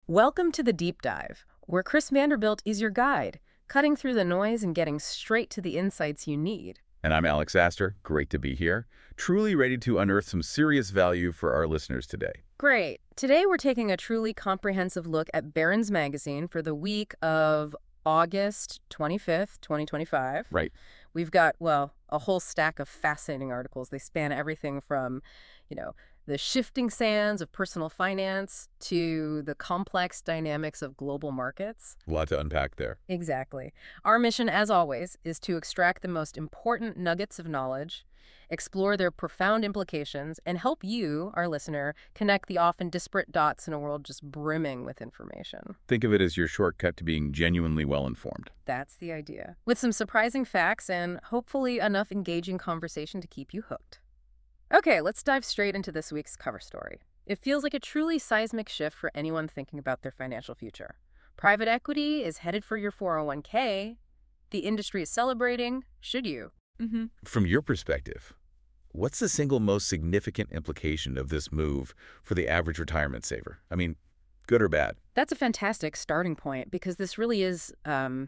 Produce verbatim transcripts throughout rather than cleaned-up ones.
Welcome to the Deep Dive, where Chris Vanderbilt is your guide, cutting through the noise and getting straight to the insights you need. And I'm Alex Astor. Great to be here. Truly ready to unearth some serious value for our listeners today. Great. Today we're taking a truly comprehensive look at Barron's Magazine for the week of August twenty-fifth, twenty twenty-five. Right. We've got, well, a whole stack of fascinating articles. They span everything from, you know, the shifting sands of personal finance to the complex dynamics of global markets. A lot to unpack there. Exactly. Our mission, as always, is to extract the most important nuggets of knowledge, explore their profound implications, and help you, our listener, connect the often disparate dots in a world just brimming with information. Think of it as your shortcut to being genuinely well-informed. That's the idea. With some surprising facts and hopefully enough engaging conversation to keep you hooked. Okay, let's dive straight into this week's cover story. It feels like a truly seismic shift for anyone thinking about their financial future. Private equity is headed for your four oh one k. The industry is celebrating. Should you? Mm-hmm. From your perspective, what's the single most significant implication of this move for the average retirement saver? I mean, good or bad? That's a fantastic starting point because this really is um,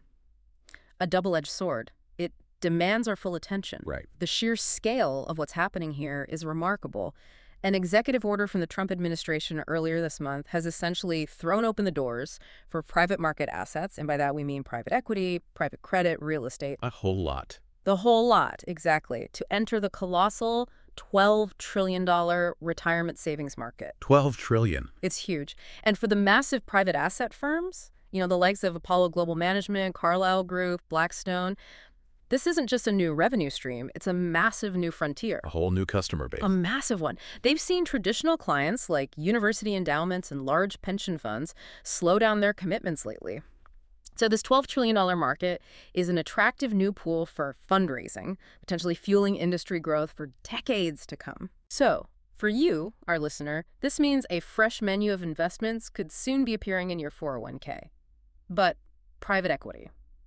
a double-edged sword. It demands our full attention. Right. The sheer scale of what's happening here is remarkable. An executive order from the Trump administration earlier this month has essentially thrown open the doors for private market assets, and by that we mean private equity, private credit, real estate. A whole lot. The whole lot, exactly, to enter the colossal twelve trillion dollars retirement savings market. twelve trillion dollars. It's huge. And for the massive private asset firms, you know, the likes of Apollo Global Management, Carlyle Group, Blackstone, this isn't just a new revenue stream, it's a massive new frontier. A whole new customer base. A massive one. They've seen traditional clients like university endowments and large pension funds slow down their commitments lately. So this twelve trillion dollars market is an attractive new pool for fundraising, potentially fueling industry growth for decades to come. So for you, our listener, this means a fresh menu of investments could soon be appearing in your four oh one k. But private equity.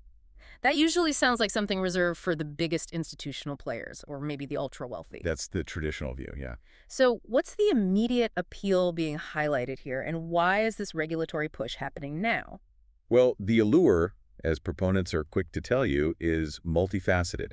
That usually sounds like something reserved for the biggest institutional players, or maybe the ultra-wealthy. That's the traditional view, yeah. So what's the immediate appeal being highlighted here, and why is this regulatory push happening now? Well, the allure, as proponents are quick to tell you, is multifaceted.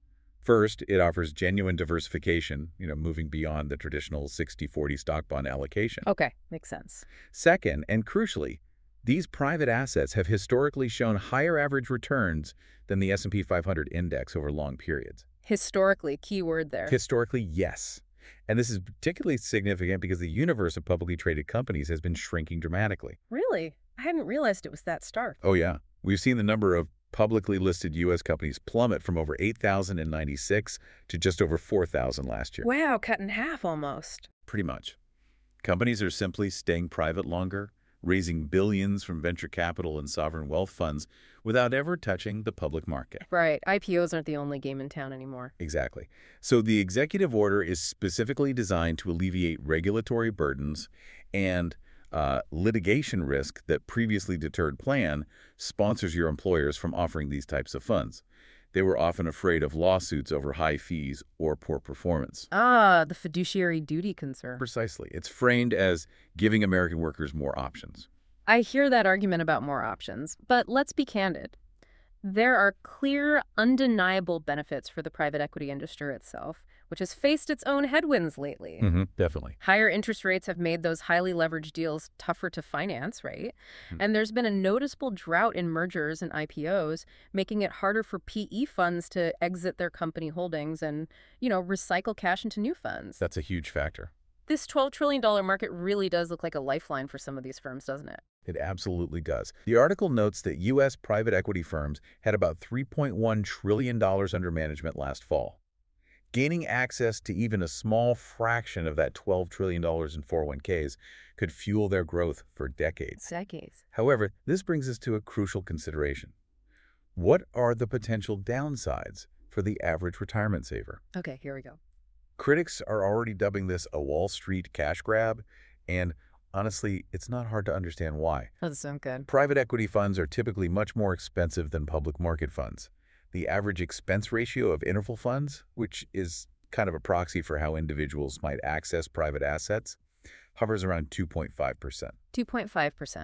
First, it offers genuine diversification, you know, moving beyond the traditional sixty forty stock bond allocation. Okay, makes sense. Second, and crucially, these private assets have historically shown higher average returns than the S and P five hundred index over long periods. Historically, key word there. Historically, yes. And this is particularly significant because the universe of publicly traded companies has been shrinking dramatically. Really? I hadn't realized it was that stark. Oh, yeah. We've seen the number of publicly listed U S companies plummet from over eight thousand in ninety-six to just over four thousand last year. Wow, cut in half almost. Pretty much. Companies are simply staying private longer, raising billions from venture capital and sovereign wealth funds without ever touching the public market. Right. I P Os aren't the only game in town anymore. Exactly. So the executive order is specifically designed to alleviate regulatory burdens and uh, litigation risk that previously deterred plan sponsors your employers from offering these types of funds. They were often afraid of lawsuits over high fees or poor performance. Ah, the fiduciary duty concern. Precisely. It's framed as giving American workers more options. I hear that argument about more options, but let's be candid. There are clear, undeniable benefits for the private equity industry itself, which has faced its own headwinds lately. Mm-hmm, definitely. Higher interest rates have made those highly leveraged deals tougher to finance, right? Mm-hmm. And there's been a noticeable drought in mergers and I P Os, making it harder for P E funds to exit their company holdings and, you know, recycle cash into new funds. That's a huge factor. This twelve trillion dollars market really does look like a lifeline for some of these firms, doesn't it? It absolutely does. The article notes that U S private equity firms had about three point one trillion dollars under management last fall. Gaining access to even a small fraction of that twelve trillion dollars in four oh one k's could fuel their growth for decades. Decades. However, this brings us to a crucial consideration. What are the potential downsides for the average retirement saver? Okay, here we go. Critics are already dubbing this a Wall Street cash grab, and honestly, it's not hard to understand why. Doesn't sound good. Private equity funds are typically much more expensive than public market funds. The average expense ratio of interval funds, which is kind of a proxy for how individuals might access private assets, hovers around two point five percent. two point five percent.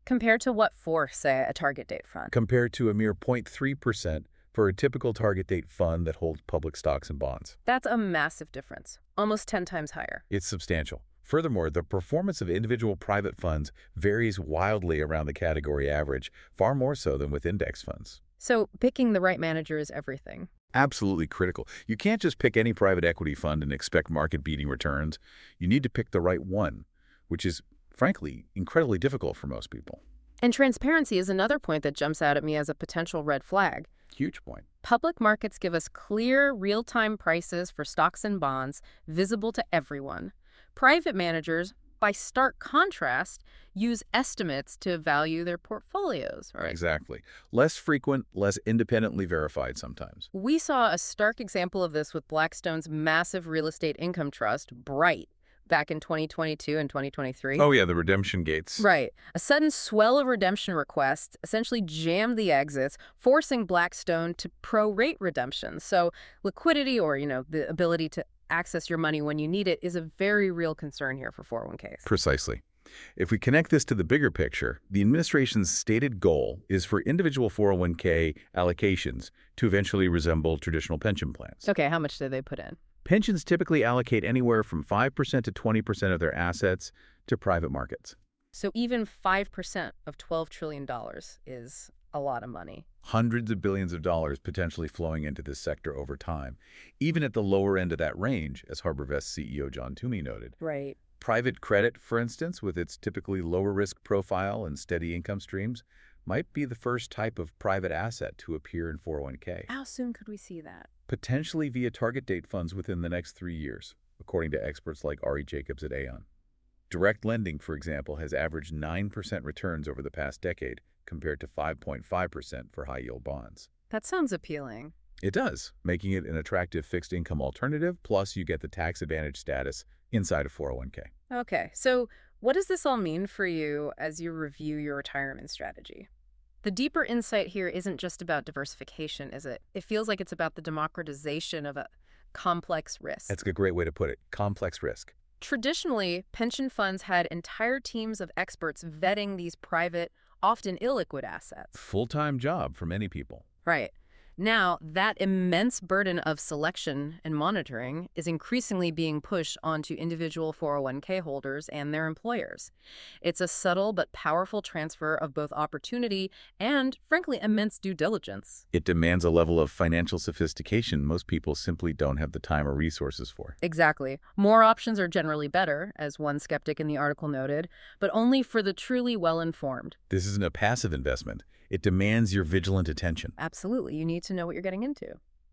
Compared to what for, say, a target date fund? compared to a mere zero point three percent for a typical target date fund that holds public stocks and bonds. That's a massive difference, almost ten times higher. It's substantial. Furthermore, the performance of individual private funds varies wildly around the category average, far more so than with index funds. So picking the right manager is everything. Absolutely critical. You can't just pick any private equity fund and expect market-beating returns. You need to pick the right one, which is, frankly, incredibly difficult for most people. And transparency is another point that jumps out at me as a potential red flag. Huge point. Public markets give us clear, real-time prices for stocks and bonds, visible to everyone. Private managers, by stark contrast, use estimates to value their portfolios. Right? Exactly. Less frequent, less independently verified sometimes. We saw a stark example of this with Blackstone's massive real estate income trust, Bright, back in twenty twenty-two and twenty twenty-three. Oh, yeah, the redemption gates. Right. A sudden swell of redemption requests essentially jammed the exits, forcing Blackstone to prorate redemptions. So liquidity, or, you know, the ability to access your money when you need it, is a very real concern here for four oh one Ks. Precisely. If we connect this to the bigger picture, the administration's stated goal is for individual four oh one K allocations to eventually resemble traditional pension plans. Okay, how much did they put in? Pensions typically allocate anywhere from five percent to twenty percent of their assets to private markets. So even five percent of twelve trillion dollars is a lot of money. Hundreds of billions of dollars potentially flowing into this sector over time, even at the lower end of that range, as HarborVest C E O John Toomey noted. Right. Private credit, for instance, with its typically lower risk profile and steady income streams, might be the first type of private asset to appear in four oh one K. How soon could we see that? Potentially via target date funds within the next three years, according to experts like Ari Jacobs at Aon. Direct lending, for example, has averaged nine percent returns over the past decade, compared to five point five percent for high-yield bonds. That sounds appealing. It does, making it an attractive fixed income alternative, plus you get the tax advantage status inside of four oh one K. Okay, so what does this all mean for you as you review your retirement strategy? The deeper insight here isn't just about diversification, is it? It feels like it's about the democratization of a complex risk. That's a great way to put it. Complex risk. Traditionally, pension funds had entire teams of experts vetting these private, often illiquid assets. Full-time job for many people. Right. Now, that immense burden of selection and monitoring is increasingly being pushed onto individual four oh one K holders and their employers. It's a subtle but powerful transfer of both opportunity and, frankly, immense due diligence. It demands a level of financial sophistication most people simply don't have the time or resources for. Exactly. More options are generally better, as one skeptic in the article noted, but only for the truly well-informed. This isn't a passive investment. It demands your vigilant attention. Absolutely. You need to know what you're getting into.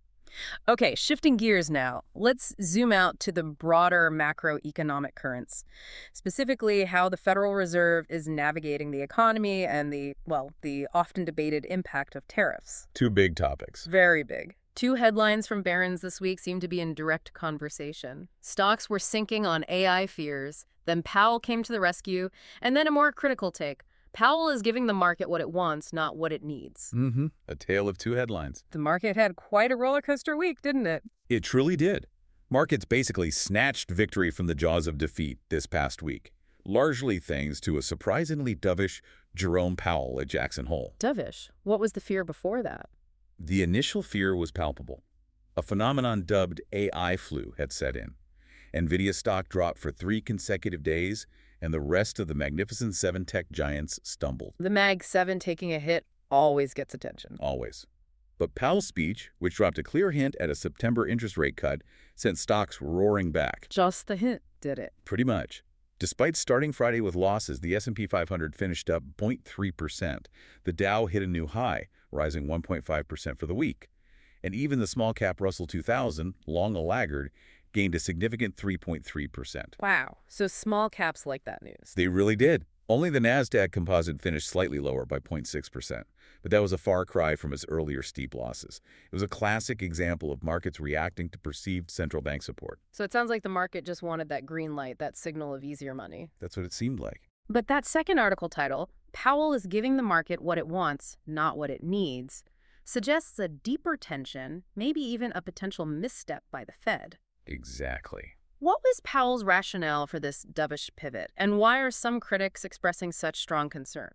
Okay, shifting gears now. Let's zoom out to the broader macroeconomic currents, specifically how the Federal Reserve is navigating the economy and the, well, the often debated impact of tariffs. Two big topics. Very big. Two headlines from Barron's this week seem to be in direct conversation. Stocks were sinking on A I fears, then Powell came to the rescue, and then a more critical take. Powell is giving the market what it wants, not what it needs. Mm-hmm. A tale of two headlines. The market had quite a roller coaster week, didn't it? It truly did. Markets basically snatched victory from the jaws of defeat this past week, largely thanks to a surprisingly dovish Jerome Powell at Jackson Hole. Dovish? What was the fear before that? The initial fear was palpable. A phenomenon dubbed A I flu had set in. NVIDIA stock dropped for three consecutive days, and the rest of the Magnificent Seven tech giants stumbled. The Mag seven taking a hit always gets attention. Always. But Powell's speech, which dropped a clear hint at a September interest rate cut, sent stocks roaring back. Just the hint did it. Pretty much. Despite starting Friday with losses, the S and P five hundred finished up zero point three percent. The Dow hit a new high, rising one point five percent for the week. And even the small-cap Russell two thousand, long a laggard, gained a significant three point three percent. Wow. So small caps like that news. They really did. Only the NASDAQ composite finished slightly lower by zero point six percent, but that was a far cry from its earlier steep losses. It was a classic example of markets reacting to perceived central bank support. So it sounds like the market just wanted that green light, that signal of easier money. That's what it seemed like. But that second article title, Powell is giving the market what it wants, not what it needs, suggests a deeper tension, maybe even a potential misstep by the Fed. Exactly. What was Powell's rationale for this dovish pivot, and why are some critics expressing such strong concerns?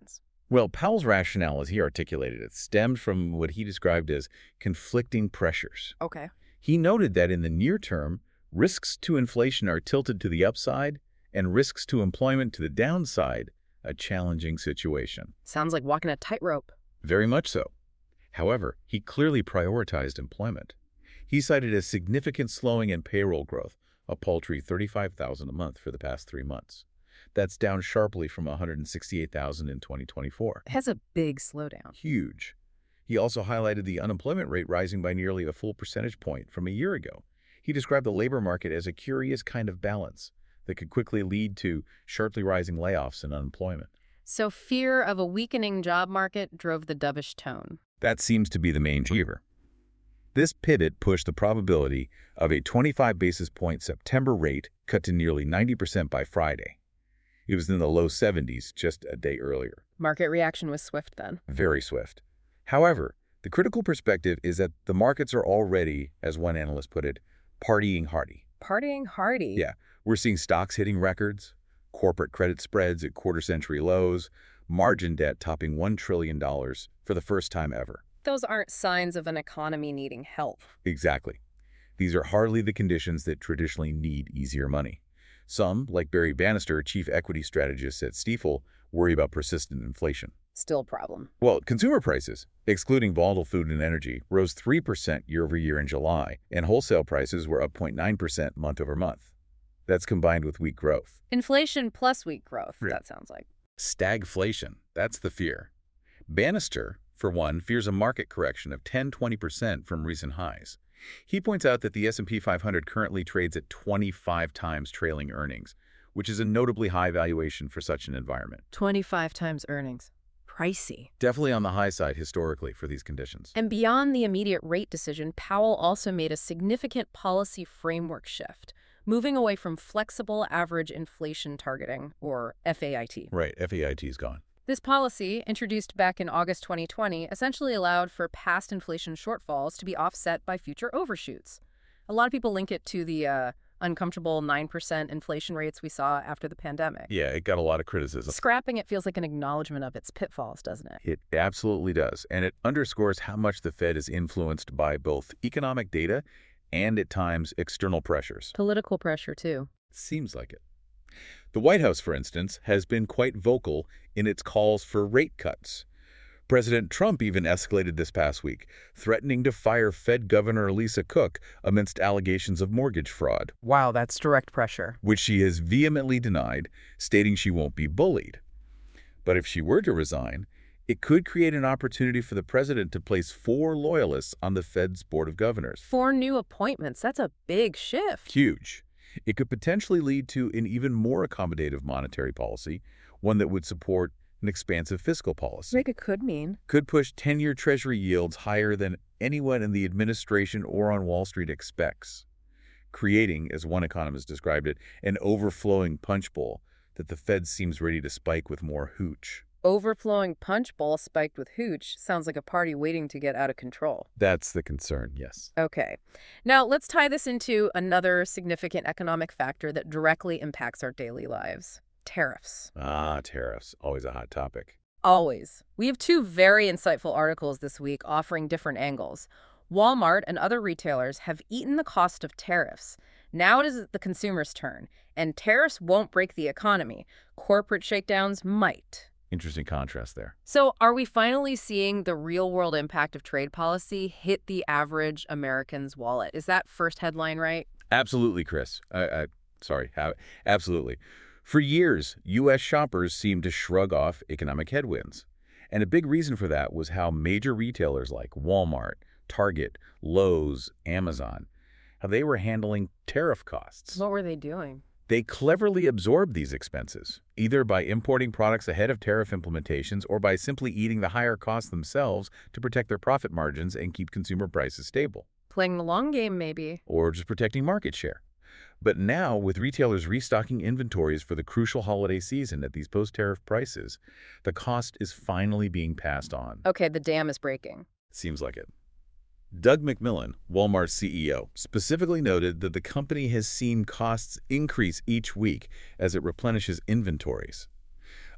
Well, Powell's rationale, as he articulated it, stemmed from what he described as conflicting pressures. Okay. He noted that in the near term, risks to inflation are tilted to the upside and risks to employment to the downside, a challenging situation. Sounds like walking a tightrope. Very much so. However, he clearly prioritized employment. He cited a significant slowing in payroll growth, a paltry thirty-five thousand a month for the past three months. That's down sharply from one hundred sixty-eight thousand in twenty twenty-four. It has a big slowdown. Huge. He also highlighted the unemployment rate rising by nearly a full percentage point from a year ago. He described the labor market as a curious kind of balance that could quickly lead to sharply rising layoffs and unemployment. So fear of a weakening job market drove the dovish tone. That seems to be the main driver. This pivot pushed the probability of a twenty-five basis point September rate cut to nearly ninety percent by Friday. It was in the low seventies just a day earlier. Market reaction was swift then. Very swift. However, the critical perspective is that the markets are already, as one analyst put it, partying hardy. Partying hardy? Yeah. We're seeing stocks hitting records, corporate credit spreads at quarter-century lows, margin debt topping one trillion dollars for the first time ever. Those aren't signs of an economy needing help. Exactly. These are hardly the conditions that traditionally need easier money. Some, like Barry Bannister, chief equity strategist at Stifel, worry about persistent inflation. Still a problem. Well, consumer prices, excluding volatile food and energy, rose three percent year over year in July, and wholesale prices were up zero point nine percent month over month. That's combined with weak growth. Inflation plus weak growth, Yeah. that sounds like. Stagflation, that's the fear. Bannister, for one, fears a market correction of ten to twenty percent from recent highs. He points out that the S and P five hundred currently trades at twenty-five times trailing earnings, which is a notably high valuation for such an environment. twenty-five times earnings. Pricey. Definitely on the high side historically for these conditions. And beyond the immediate rate decision, Powell also made a significant policy framework shift, moving away from flexible average inflation targeting, or F A I T. Right, F A I T is gone. This policy, introduced back in August twenty twenty, essentially allowed for past inflation shortfalls to be offset by future overshoots. A lot of people link it to the uh, uncomfortable nine percent inflation rates we saw after the pandemic. Yeah, it got a lot of criticism. Scrapping it feels like an acknowledgement of its pitfalls, doesn't it? It absolutely does, and it underscores how much the Fed is influenced by both economic data and, at times, external pressures. Political pressure, too. Seems like it. The White House, for instance, has been quite vocal in its calls for rate cuts. President Trump even escalated this past week, threatening to fire Fed Governor Lisa Cook amidst allegations of mortgage fraud, Wow, that's direct pressure. which she has vehemently denied, stating she won't be bullied. But if she were to resign, it could create an opportunity for the president to place four loyalists on the Fed's Board of Governors. Four new appointments. That's a big shift. Huge. It could potentially lead to an even more accommodative monetary policy, one that would support an expansive fiscal policy. Like it could mean. Could push ten-year Treasury yields higher than anyone in the administration or on Wall Street expects, creating, as one economist described it, an overflowing punch bowl that the Fed seems ready to spike with more hooch. Overflowing punch bowl spiked with hooch sounds like a party waiting to get out of control. That's the concern, yes. Okay. Now, let's tie this into another significant economic factor that directly impacts our daily lives. Tariffs. Ah, tariffs, always a hot topic. Always. We have two very insightful articles this week offering different angles. Walmart and other retailers have eaten the cost of tariffs. Now it is the consumer's turn, and tariffs won't break the economy. Corporate shakedowns might. Interesting contrast there. So are we finally seeing the real-world impact of trade policy hit the average American's wallet? Is that first headline right? Absolutely, Chris. I, I, sorry, ha- absolutely. For years, U S shoppers seemed to shrug off economic headwinds. And a big reason for that was how major retailers like Walmart, Target, Lowe's, Amazon, how they were handling tariff costs. What were they doing? They cleverly absorbed these expenses, either by importing products ahead of tariff implementations or by simply eating the higher costs themselves to protect their profit margins and keep consumer prices stable. Playing the long game, maybe. Or just protecting market share. But now, with retailers restocking inventories for the crucial holiday season at these post-tariff prices, the cost is finally being passed on. Okay, the dam is breaking. Seems like it. Doug McMillon, Walmart's C E O, specifically noted that the company has seen costs increase each week as it replenishes inventories.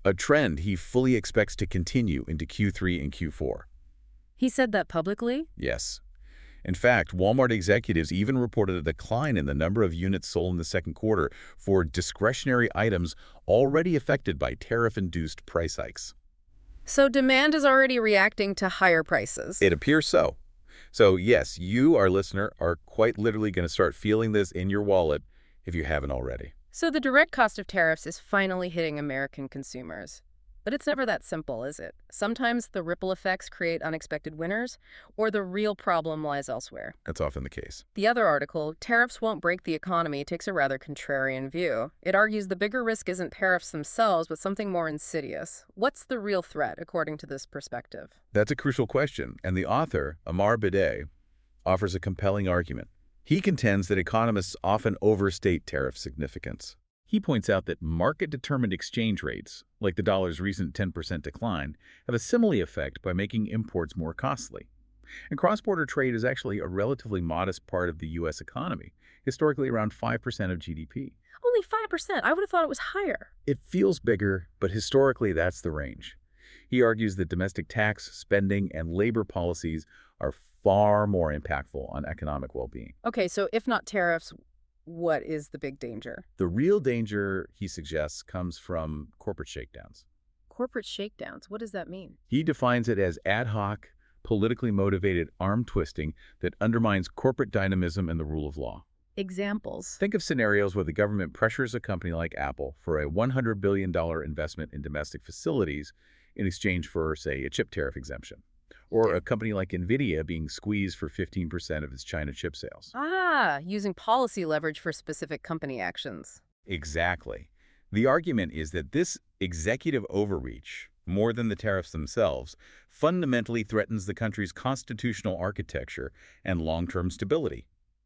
a trend he fully expects to continue into Q three and Q four. He said that publicly? Yes. In fact, Walmart executives even reported a decline in the number of units sold in the second quarter for discretionary items already affected by tariff-induced price hikes. So demand is already reacting to higher prices. It appears so. So yes, you, our listener, are quite literally going to start feeling this in your wallet if you haven't already. So the direct cost of tariffs is finally hitting American consumers. But it's never that simple, is it? Sometimes the ripple effects create unexpected winners, or the real problem lies elsewhere. That's often the case. The other article, Tariffs Won't Break the Economy, takes a rather contrarian view. It argues the bigger risk isn't tariffs themselves, but something more insidious. What's the real threat, according to this perspective? That's a crucial question, and the author, Amar Bideh, offers a compelling argument. He contends that economists often overstate tariff significance. He points out that market-determined exchange rates, like the dollar's recent ten percent decline, have a simile effect by making imports more costly. And cross-border trade is actually a relatively modest part of the U S economy, historically around five percent of G D P. Only five percent. I would have thought it was higher. It feels bigger, but historically that's the range. He argues that domestic tax, spending, and labor policies are far more impactful on economic well-being. Okay, so if not tariffs, what is the big danger? The real danger, he suggests, comes from corporate shakedowns. Corporate shakedowns. What does that mean? He defines it as ad hoc, politically motivated arm twisting that undermines corporate dynamism and the rule of law. Examples. Think of scenarios where the government pressures a company like Apple for a one hundred billion dollars investment in domestic facilities in exchange for, say, a chip tariff exemption. Or a company like NVIDIA being squeezed for fifteen percent of its China chip sales. Ah, using policy leverage for specific company actions. Exactly. The argument is that this executive overreach, more than the tariffs themselves, fundamentally threatens the country's constitutional architecture and long-term stability.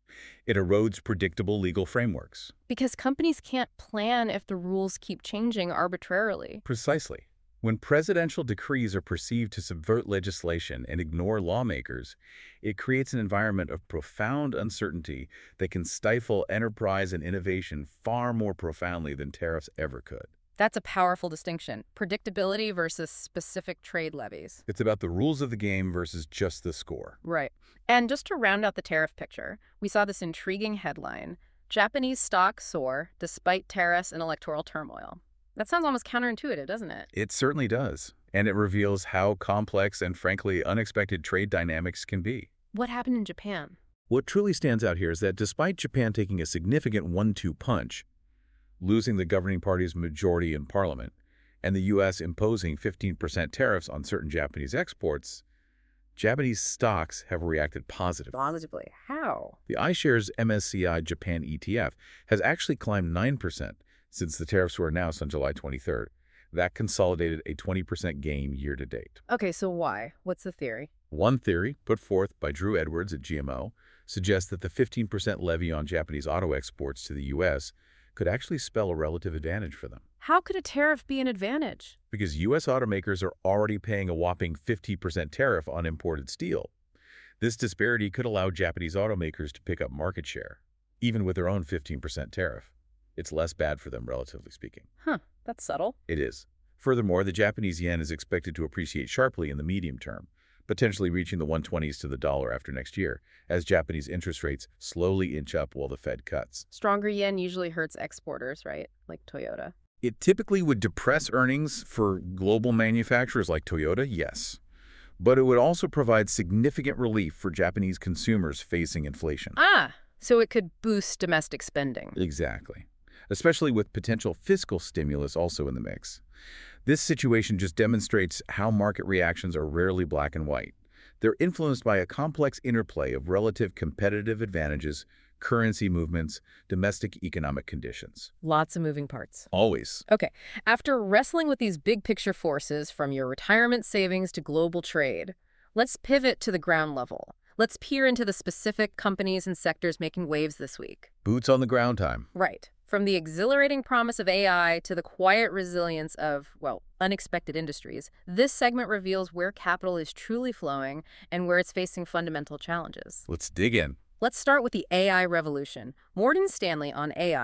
It erodes predictable legal frameworks. Because companies can't plan if the rules keep changing arbitrarily. Precisely. When presidential decrees are perceived to subvert legislation and ignore lawmakers, it creates an environment of profound uncertainty that can stifle enterprise and innovation far more profoundly than tariffs ever could. That's a powerful distinction. Predictability versus specific trade levies. It's about the rules of the game versus just the score. Right. And just to round out the tariff picture, we saw this intriguing headline: Japanese stocks soar despite tariffs and electoral turmoil. That sounds almost counterintuitive, doesn't it? It certainly does. And it reveals how complex and frankly unexpected trade dynamics can be. What happened in Japan? What truly stands out here is that despite Japan taking a significant one two punch, losing the governing party's majority in parliament, and the U S imposing fifteen percent tariffs on certain Japanese exports, Japanese stocks have reacted positively. Positively. How? The iShares M S C I Japan E T F has actually climbed nine percent since the tariffs were announced on July twenty-third. That consolidated a twenty percent gain year to date. Okay, so why? What's the theory? One theory, put forth by Drew Edwards at G M O, suggests that the fifteen percent levy on Japanese auto exports to the U S could actually spell a relative advantage for them. How could a tariff be an advantage? Because U S automakers are already paying a whopping fifty percent tariff on imported steel. This disparity could allow Japanese automakers to pick up market share, even with their own fifteen percent tariff. It's less bad for them, relatively speaking. Huh, that's subtle. It is. Furthermore, the Japanese yen is expected to appreciate sharply in the medium term, potentially reaching the one twenties to the dollar after next year, as Japanese interest rates slowly inch up while the Fed cuts. Stronger yen usually hurts exporters, right? Like Toyota. It typically would depress earnings for global manufacturers like Toyota, yes. But it would also provide significant relief for Japanese consumers facing inflation. Ah, so it could boost domestic spending. Exactly. Especially with potential fiscal stimulus also in the mix. This situation just demonstrates how market reactions are rarely black and white. They're influenced by a complex interplay of relative competitive advantages, currency movements, domestic economic conditions. Lots of moving parts. Always. Okay, after wrestling with these big picture forces from your retirement savings to global trade, let's pivot to the ground level. Let's peer into the specific companies and sectors making waves this week. Boots on the ground time. Right. From the exhilarating promise of A I to the quiet resilience of, well, unexpected industries, this segment reveals where capital is truly flowing and where it's facing fundamental challenges. Let's dig in. Let's start with the A I revolution. Morgan Stanley on A I.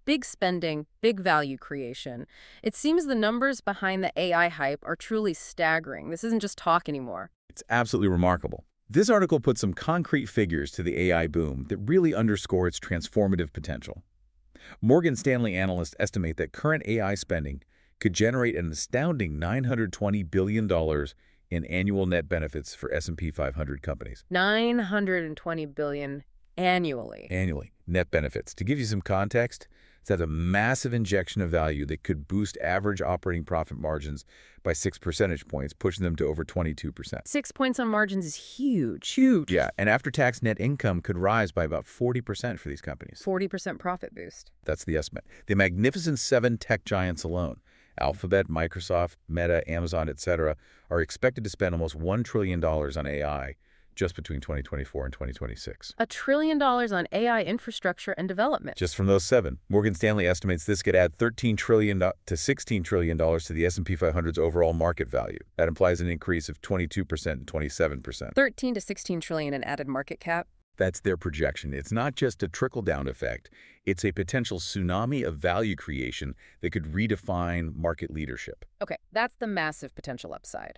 Big spending, big value creation. It seems the numbers behind the A I hype are truly staggering. This isn't just talk anymore. It's absolutely remarkable. This article puts some concrete figures to the A I boom that really underscore its transformative potential. Morgan Stanley analysts estimate that current A I spending could generate an astounding nine hundred twenty billion dollars in annual net benefits for S and P five hundred companies. nine hundred twenty billion dollars annually. Annually, net benefits. To give you some context, that's a massive injection of value that could boost average operating profit margins by six percentage points, pushing them to over twenty-two percent. Six points on margins is huge, huge. Yeah, and after-tax net income could rise by about forty percent for these companies. forty percent profit boost. That's the estimate. The Magnificent Seven tech giants alone, Alphabet, Microsoft, Meta, Amazon, et cetera, are expected to spend almost one trillion dollars on A I just between twenty twenty-four and twenty twenty-six. A trillion dollars on A I infrastructure and development. Just from those seven. Morgan Stanley estimates this could add thirteen trillion dollars to sixteen trillion dollars to the S and P five hundred's overall market value. That implies an increase of twenty-two percent and twenty-seven percent. thirteen to sixteen trillion in added market cap. That's their projection. It's not just a trickle-down effect. It's a potential tsunami of value creation that could redefine market leadership. Okay, that's the massive potential upside.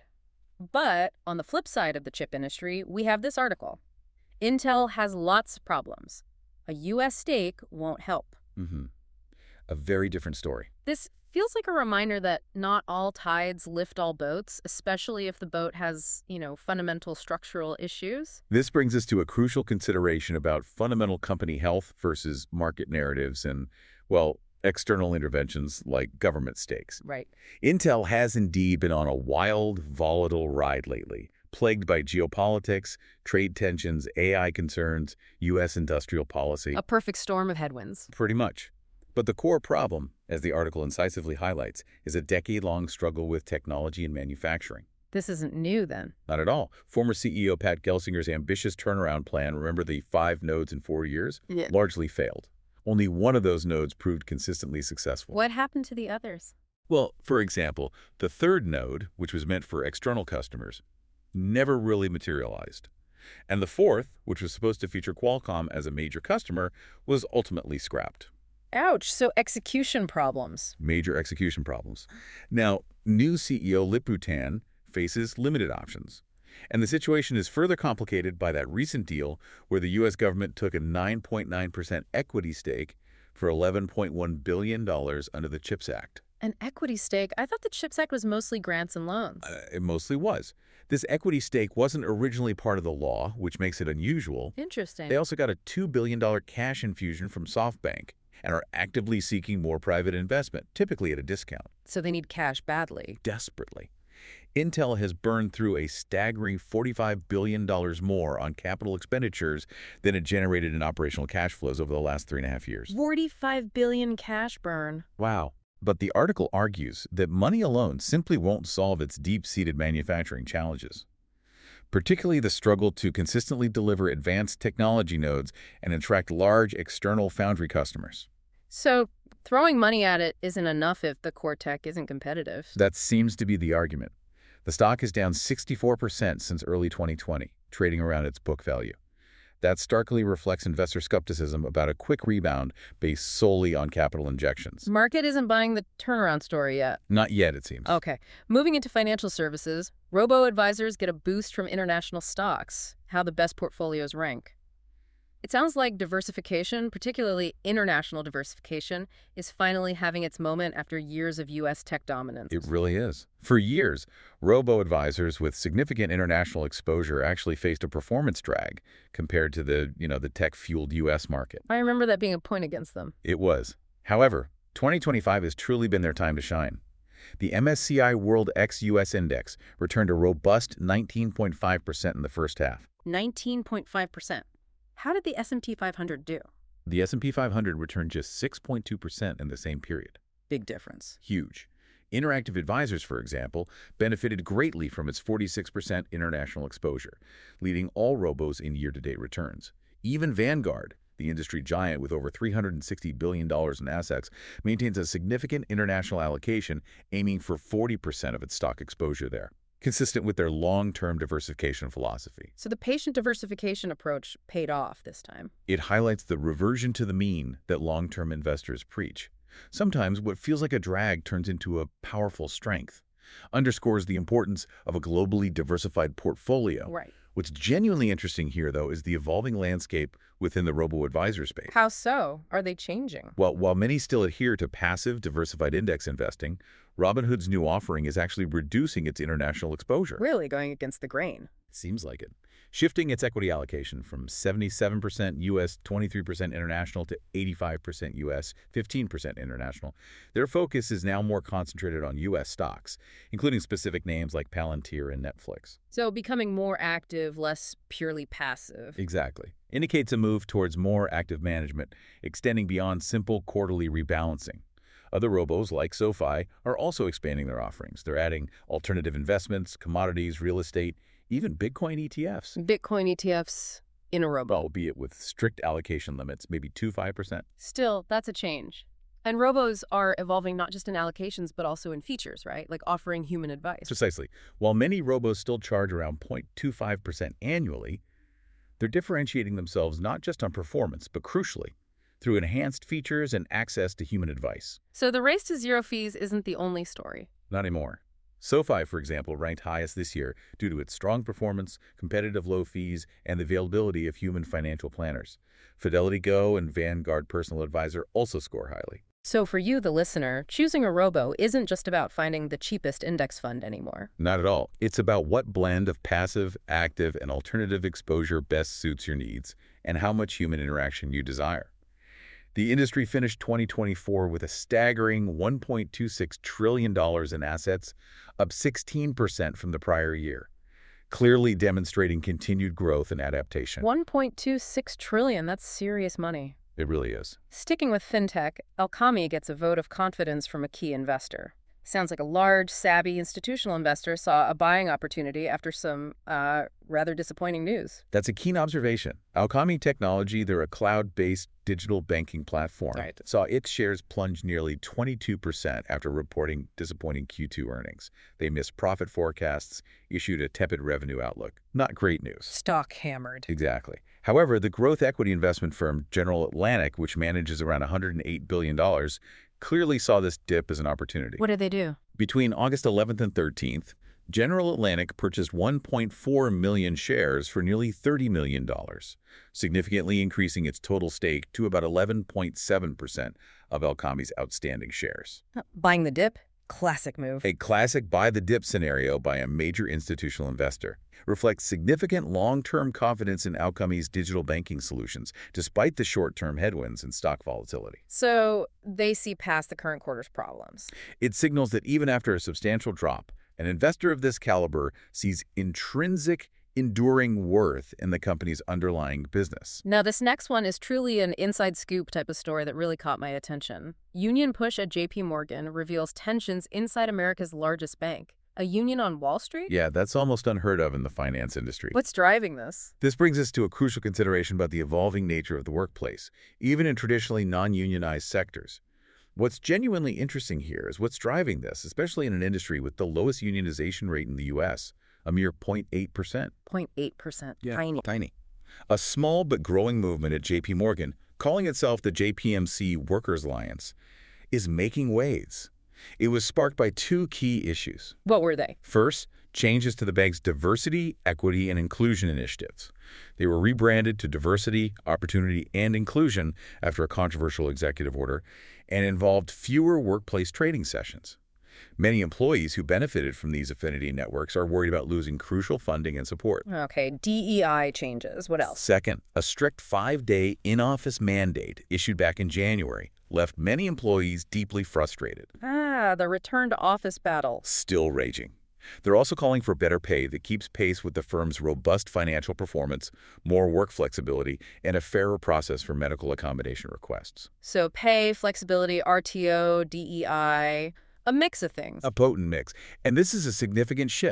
But on the flip side of the chip industry, we have this article. Intel has lots of problems. A U S stake won't help. Mm-hmm. A very different story. This feels like a reminder that not all tides lift all boats, especially if the boat has, you know, fundamental structural issues. This brings us to a crucial consideration about fundamental company health versus market narratives and, well, external interventions like government stakes. Right. Intel has indeed been on a wild, volatile ride lately, plagued by geopolitics, trade tensions, A I concerns, U S industrial policy. A perfect storm of headwinds. Pretty much. But the core problem, as the article incisively highlights, is a decade-long struggle with technology and manufacturing. This isn't new, then. Not at all. Former C E O Pat Gelsinger's ambitious turnaround plan, remember the five nodes in four years? Yeah. Largely failed. Only one of those nodes proved consistently successful. What happened to the others? Well, for example, the third node, which was meant for external customers, never really materialized. And the fourth, which was supposed to feature Qualcomm as a major customer, was ultimately scrapped. Ouch, so execution problems. Major execution problems. Now, new C E O Lip-Bu Tan faces limited options. And the situation is further complicated by that recent deal where the U S government took a nine point nine percent equity stake for eleven point one billion dollars under the CHIPS Act. An equity stake? I thought the CHIPS Act was mostly grants and loans. Uh, it mostly was. This equity stake wasn't originally part of the law, which makes it unusual. Interesting. They also got a two billion dollars cash infusion from SoftBank and are actively seeking more private investment, typically at a discount. So they need cash badly. Desperately. Intel has burned through a staggering forty-five billion dollars more on capital expenditures than it generated in operational cash flows over the last three and a half years. forty-five billion dollars cash burn. Wow. But the article argues that money alone simply won't solve its deep-seated manufacturing challenges, particularly the struggle to consistently deliver advanced technology nodes and attract large external foundry customers. So throwing money at it isn't enough if the core tech isn't competitive. That seems to be the argument. The stock is down sixty-four percent since early twenty twenty, trading around its book value. That starkly reflects investor skepticism about a quick rebound based solely on capital injections. Market isn't buying the turnaround story yet. Not yet, it seems. Okay. Moving into financial services, robo-advisors get a boost from international stocks. How the best portfolios rank. It sounds like diversification, particularly international diversification, is finally having its moment after years of U S tech dominance. It really is. For years, robo-advisors with significant international exposure actually faced a performance drag compared to the, you know, the tech-fueled U S market. I remember that being a point against them. It was. However, twenty twenty-five has truly been their time to shine. The M S C I World ex-U S Index returned a robust nineteen point five percent in the first half. nineteen point five percent. How did the S and P five hundred do? The S and P five hundred returned just six point two percent in the same period. Big difference. Huge. Interactive Advisors, for example, benefited greatly from its forty-six percent international exposure, leading all robos in year-to-date returns. Even Vanguard, the industry giant with over three hundred sixty billion dollars in assets, maintains a significant international allocation, aiming for forty percent of its stock exposure there. consistent with their long-term diversification philosophy. So the patient diversification approach paid off this time. It highlights the reversion to the mean that long-term investors preach. Sometimes what feels like a drag turns into a powerful strength, underscores the importance of a globally diversified portfolio. Right. What's genuinely interesting here, though, is the evolving landscape within the robo-advisor space. How so? Are they changing? Well, while many still adhere to passive, diversified index investing, Robinhood's new offering is actually reducing its international exposure. Really going against the grain. Seems like it. Shifting its equity allocation from seventy-seven percent U S, twenty-three percent international to eighty-five percent U S, fifteen percent international. Their focus is now more concentrated on U S stocks, including specific names like Palantir and Netflix. So becoming more active, less purely passive. Exactly. Indicates a move towards more active management, extending beyond simple quarterly rebalancing. Other robos, like SoFi, are also expanding their offerings. They're adding alternative investments, commodities, real estate, even Bitcoin E T Fs. Bitcoin E T Fs in a robo. Albeit with strict allocation limits, maybe two to five percent. Still, that's a change. And robos are evolving not just in allocations, but also in features, right? Like offering human advice. Precisely. While many robos still charge around zero point two five percent annually, they're differentiating themselves not just on performance, but crucially, through enhanced features and access to human advice. So the race to zero fees isn't the only story. Not anymore. SoFi, for example, ranked highest this year due to its strong performance, competitive low fees, and the availability of human financial planners. Fidelity Go and Vanguard Personal Advisor also score highly. So for you, the listener, choosing a robo isn't just about finding the cheapest index fund anymore. Not at all. It's about what blend of passive, active, and alternative exposure best suits your needs and how much human interaction you desire. The industry finished twenty twenty-four with a staggering one point two six trillion dollars in assets, up sixteen percent from the prior year, clearly demonstrating continued growth and adaptation. one point two six trillion dollars, that's serious money. It really is. Sticking with fintech, Alchemy gets a vote of confidence from a key investor. Sounds like a large, savvy institutional investor saw a buying opportunity after some uh, rather disappointing news. That's a keen observation. Alchemy Technology, they're a cloud-based digital banking platform, Right. saw its shares plunge nearly twenty-two percent after reporting disappointing Q two earnings. They missed profit forecasts, issued a tepid revenue outlook. Not great news. Stock hammered. Exactly. However, the growth equity investment firm General Atlantic, which manages around one hundred eight billion dollars, clearly saw this dip as an opportunity. What did they do? Between August eleventh and thirteenth, General Atlantic purchased one point four million shares for nearly thirty million dollars, significantly increasing its total stake to about eleven point seven percent of Alchemy's outstanding shares. Buying the dip? Classic move. A classic buy-the-dip scenario by a major institutional investor reflects significant long-term confidence in Alchemy's digital banking solutions, despite the short-term headwinds and stock volatility. So they see past the current quarter's problems. It signals that even after a substantial drop, an investor of this caliber sees intrinsic, enduring worth in the company's underlying business. Now, this next one is truly an inside scoop type of story that really caught my attention. Union push at J P Morgan reveals tensions inside America's largest bank. A union on Wall Street? Yeah, that's almost unheard of in the finance industry. What's driving this? This brings us to a crucial consideration about the evolving nature of the workplace, even in traditionally non-unionized sectors. What's genuinely interesting here is what's driving this, especially in an industry with the lowest unionization rate in the U S, a mere zero point eight percent. zero point eight percent. Yeah, Tiny. tiny. A small but growing movement at J P Morgan, calling itself the J P M C Workers Alliance, is making waves. It was sparked by two key issues. What were they? First, changes to the bank's diversity, equity, and inclusion initiatives. They were rebranded to Diversity, Opportunity, and Inclusion after a controversial executive order and involved fewer workplace trading sessions. Many employees who benefited from these affinity networks are worried about losing crucial funding and support. Okay, D E I changes. What else? Second, a strict five-day in-office mandate issued back in January left many employees deeply frustrated. Ah, the return to office battle. Still raging. They're also calling for better pay that keeps pace with the firm's robust financial performance, more work flexibility, and a fairer process for medical accommodation requests. So pay, flexibility, R T O, D E I, a mix of things. A potent mix. And this is a significant shift.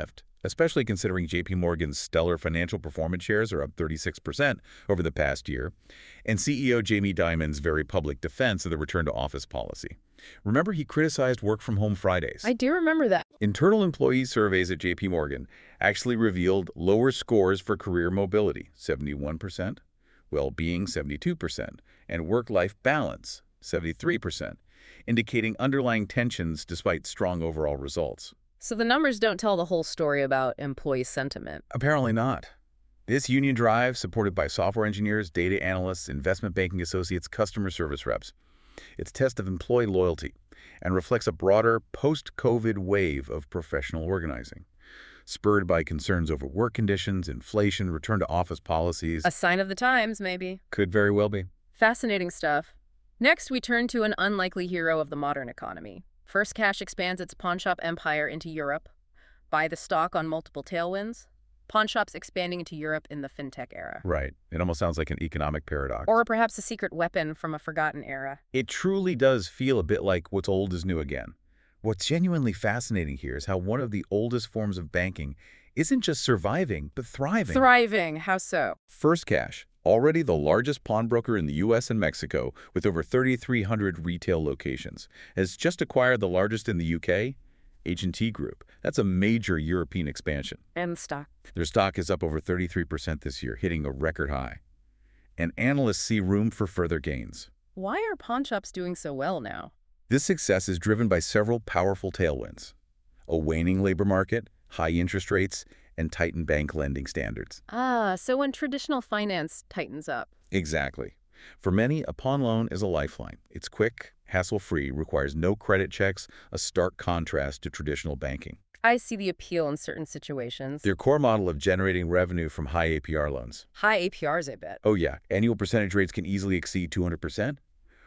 especially considering J P Morgan's stellar financial performance shares are up thirty-six percent over the past year, and C E O Jamie Dimon's very public defense of the return-to-office policy. Remember, he criticized work-from-home Fridays. I do remember that. Internal employee surveys at J P Morgan actually revealed lower scores for career mobility, seventy-one percent, well-being, seventy-two percent, and work-life balance, seventy-three percent, indicating underlying tensions despite strong overall results. So the numbers don't tell the whole story about employee sentiment. Apparently not. This union drive, supported by software engineers, data analysts, investment banking associates, customer service reps, it's a test of employee loyalty and reflects a broader post-COVID wave of professional organizing, spurred by concerns over work conditions, inflation, return-to-office policies. A sign of the times, maybe. Could very well be. Fascinating stuff. Next, we turn to an unlikely hero of the modern economy. First Cash expands its pawnshop empire into Europe. Buy the stock on multiple tailwinds. Pawnshops expanding into Europe in the fintech era. Right. It almost sounds like an economic paradox. Or perhaps a secret weapon from a forgotten era. It truly does feel a bit like what's old is new again. What's genuinely fascinating here is how one of the oldest forms of banking isn't just surviving, but thriving. Thriving. How so? First Cash, already the largest pawnbroker in the U S and Mexico with over thirty-three hundred retail locations, has just acquired the largest in the U K, H and T Group. That's a major European expansion. And the stock. Their stock is up over thirty-three percent this year, hitting a record high. And analysts see room for further gains. Why are pawnshops doing so well now? This success is driven by several powerful tailwinds: a waning labor market, high interest rates, and tightened bank lending standards. Ah, so when traditional finance tightens up. Exactly. For many, a pawn loan is a lifeline. It's quick, hassle-free, requires no credit checks, a stark contrast to traditional banking. I see the appeal in certain situations. Their core model of generating revenue from high A P R loans. High A P Rs, I bet. Oh yeah, annual percentage rates can easily exceed two hundred percent.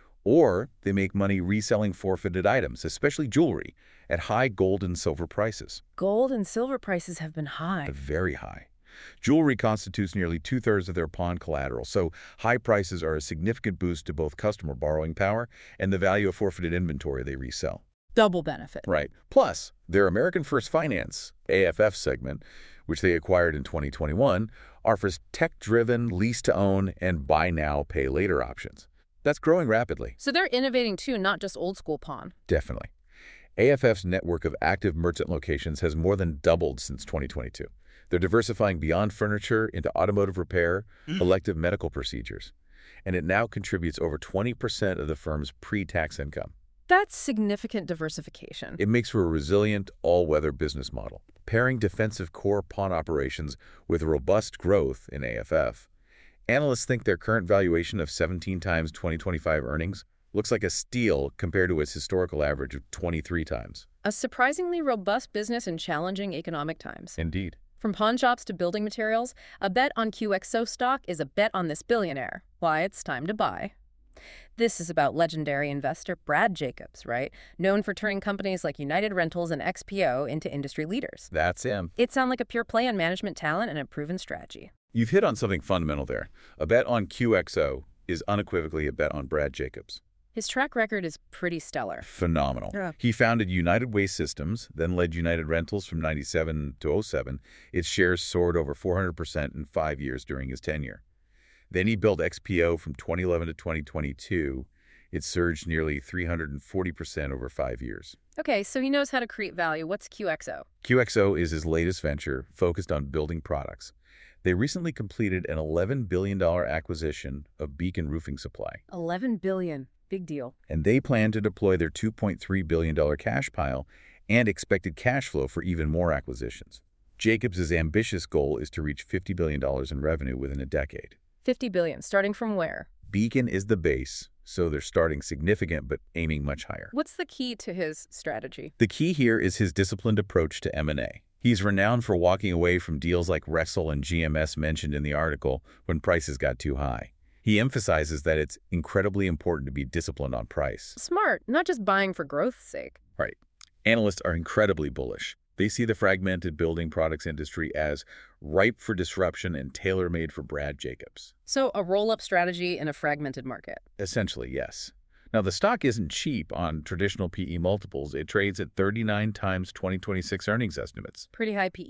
Or they make money reselling forfeited items, especially jewelry, at high gold and silver prices. Gold and silver prices have been high. Very high. Jewelry constitutes nearly two-thirds of their pawn collateral, so high prices are a significant boost to both customer borrowing power and the value of forfeited inventory they resell. Double benefit. Right. Plus, their American First Finance, A F F segment, which they acquired in twenty twenty-one, offers tech-driven lease-to-own and buy-now, pay-later options. That's growing rapidly. So they're innovating too, not just old-school pawn. Definitely. A F F's network of active merchant locations has more than doubled since twenty twenty-two. They're diversifying beyond furniture into automotive repair, elective medical procedures, and it now contributes over twenty percent of the firm's pre-tax income. That's significant diversification. It makes for a resilient, all-weather business model. Pairing defensive core pawn operations with robust growth in A F F, analysts think their current valuation of seventeen times twenty twenty-five earnings looks like a steal compared to its historical average of twenty-three times. A surprisingly robust business in challenging economic times. Indeed. From pawn shops to building materials, a bet on Q X O stock is a bet on this billionaire. Why, it's time to buy. This is about legendary investor Brad Jacobs, right? Known for turning companies like United Rentals and X P O into industry leaders. That's him. It sounds like a pure play on management talent and a proven strategy. You've hit on something fundamental there. A bet on Q X O is unequivocally a bet on Brad Jacobs. His track record is pretty stellar. Phenomenal. Yeah. He founded United Waste Systems, then led United Rentals from ninety-seven to oh seven. Its shares soared over four hundred percent in five years during his tenure. Then he built X P O from twenty eleven to twenty twenty-two. It surged nearly three hundred forty percent over five years. Okay, so he knows how to create value. What's Q X O? Q X O is his latest venture, focused on building products. They recently completed an eleven billion dollars acquisition of Beacon Roofing Supply. eleven billion dollars. Big deal. And they plan to deploy their two point three billion dollars cash pile and expected cash flow for even more acquisitions. Jacobs' ambitious goal is to reach fifty billion dollars in revenue within a decade. fifty billion dollars. Starting from where? Beacon is the base, so they're starting significant but aiming much higher. What's the key to his strategy? The key here is his disciplined approach to M and A. He's renowned for walking away from deals like Rexel and G M S mentioned in the article when prices got too high. He emphasizes that it's incredibly important to be disciplined on price. Smart, not just buying for growth's sake. Right. Analysts are incredibly bullish. They see the fragmented building products industry as ripe for disruption and tailor-made for Brad Jacobs. So a roll-up strategy in a fragmented market. Essentially, yes. Now, the stock isn't cheap on traditional P E multiples. It trades at thirty-nine times twenty twenty-six earnings estimates. Pretty high P E.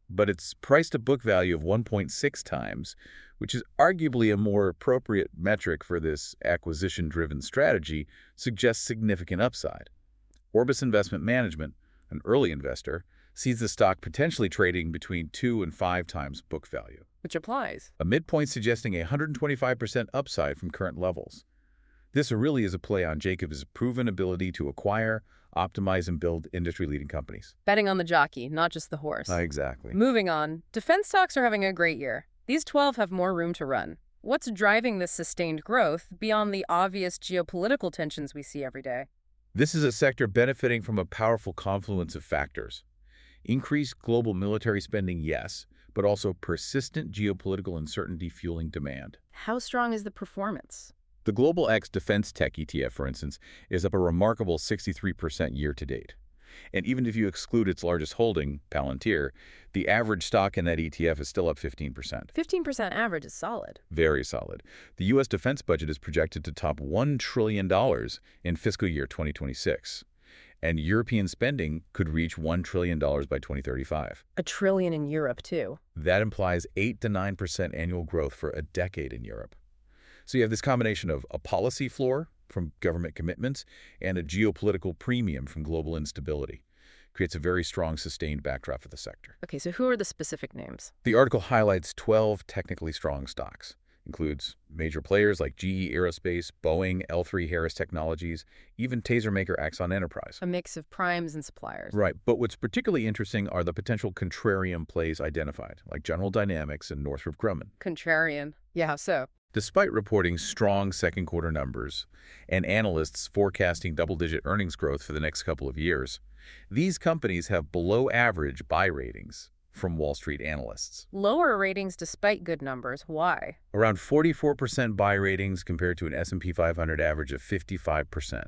but its price-to-book value of one point six times, which is arguably a more appropriate metric for this acquisition-driven strategy, suggests significant upside. Orbis Investment Management, an early investor, sees the stock potentially trading between two and five times book value, Which applies. a midpoint suggesting a one hundred twenty-five percent upside from current levels. This really is a play on Jacobs' proven ability to acquire, optimize, and build industry-leading companies. Betting on the jockey, not just the horse. Uh, exactly. Moving on, defense stocks are having a great year. These twelve have more room to run. What's driving this sustained growth beyond the obvious geopolitical tensions we see every day? This is a sector benefiting from a powerful confluence of factors. Increased global military spending, yes, but also persistent geopolitical uncertainty fueling demand. How strong is the performance? The Global X Defense Tech E T F, for instance, is up a remarkable sixty-three percent year-to-date. And even if you exclude its largest holding, Palantir, the average stock in that E T F is still up fifteen percent. fifteen percent average is solid. Very solid. The U S defense budget is projected to top one trillion dollars in fiscal year twenty twenty-six. And European spending could reach one trillion dollars by twenty thirty-five. A trillion in Europe, too. That implies eight to nine percent annual growth for a decade in Europe. So you have this combination of a policy floor from government commitments and a geopolitical premium from global instability. Creates a very strong, sustained backdrop for the sector. Okay, so who are the specific names? The article highlights twelve technically strong stocks. Includes major players like G E Aerospace, Boeing, L three Harris Technologies, even taser maker Axon Enterprise. A mix of primes and suppliers. Right, but what's particularly interesting are the potential contrarian plays identified, like General Dynamics and Northrop Grumman. Contrarian. Yeah, how so? Despite reporting strong second quarter numbers and analysts forecasting double-digit earnings growth for the next couple of years, these companies have below-average buy ratings from Wall Street analysts. Lower ratings despite good numbers. Why? Around forty-four percent buy ratings compared to an S and P five hundred average of fifty-five percent.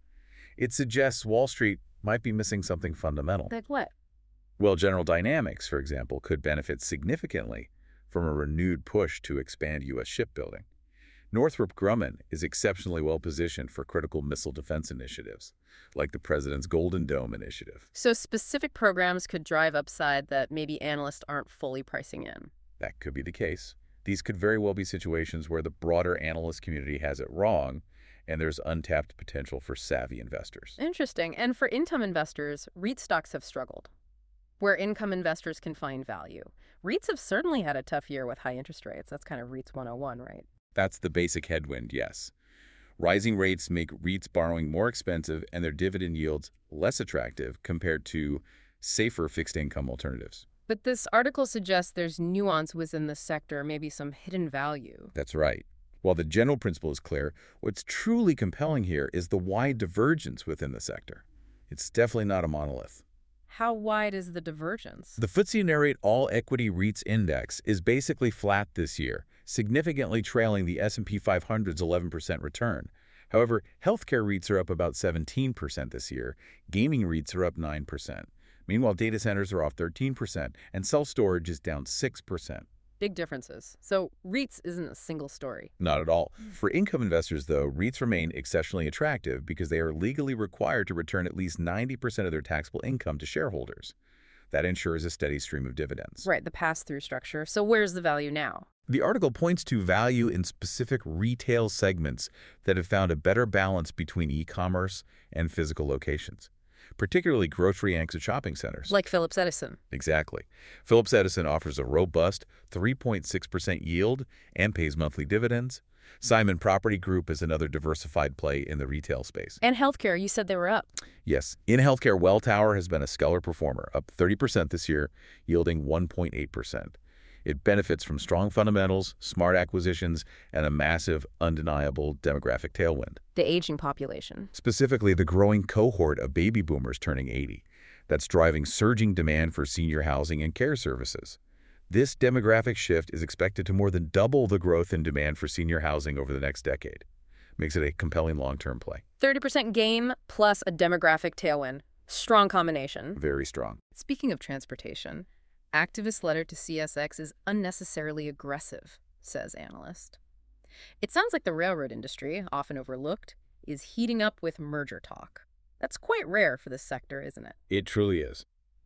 It suggests Wall Street might be missing something fundamental. Like what? Well, General Dynamics, for example, could benefit significantly from a renewed push to expand U S shipbuilding. Northrop Grumman is exceptionally well positioned for critical missile defense initiatives, like the President's Golden Dome initiative. So specific programs could drive upside that maybe analysts aren't fully pricing in. That could be the case. These could very well be situations where the broader analyst community has it wrong, and there's untapped potential for savvy investors. Interesting. And for income investors, REIT stocks have struggled, where income investors can find value. REITs have certainly had a tough year with high interest rates. That's kind of REITs one oh one, right? That's the basic headwind, yes. Rising rates make REITs borrowing more expensive and their dividend yields less attractive compared to safer fixed income alternatives. But this article suggests there's nuance within the sector, maybe some hidden value. That's right. While the general principle is clear, what's truly compelling here is the wide divergence within the sector. It's definitely not a monolith. How wide is the divergence? The F T S E Nareit All Equity REITs Index is basically flat this year, significantly trailing the S and P five hundred's eleven percent return. However, healthcare REITs are up about seventeen percent this year. Gaming REITs are up nine percent. Meanwhile, data centers are off thirteen percent, and self-storage is down six percent. Big differences. So REITs isn't a single story. Not at all. For income investors, though, REITs remain exceptionally attractive because they are legally required to return at least ninety percent of their taxable income to shareholders. That ensures a steady stream of dividends. Right, the pass-through structure. So where's the value now? The article points to value in specific retail segments that have found a better balance between e-commerce and physical locations, particularly grocery-anchored shopping centers. Like Phillips Edison. Exactly. Phillips Edison offers a robust three point six percent yield and pays monthly dividends. Simon Property Group is another diversified play in the retail space. And healthcare, you said they were up. Yes. In healthcare, Welltower has been a stellar performer, up thirty percent this year, yielding one point eight percent. It benefits from strong fundamentals, smart acquisitions, and a massive, undeniable demographic tailwind. The aging population. Specifically, the growing cohort of baby boomers turning eighty. That's driving surging demand for senior housing and care services. This demographic shift is expected to more than double the growth in demand for senior housing over the next decade. Makes it a compelling long-term play. thirty percent gain plus a demographic tailwind. Strong combination. Very strong. Speaking of transportation, activist letter to C S X is unnecessarily aggressive, says analyst. It sounds like the railroad industry, often overlooked, is heating up with merger talk. That's quite rare for this sector, isn't it? It truly is.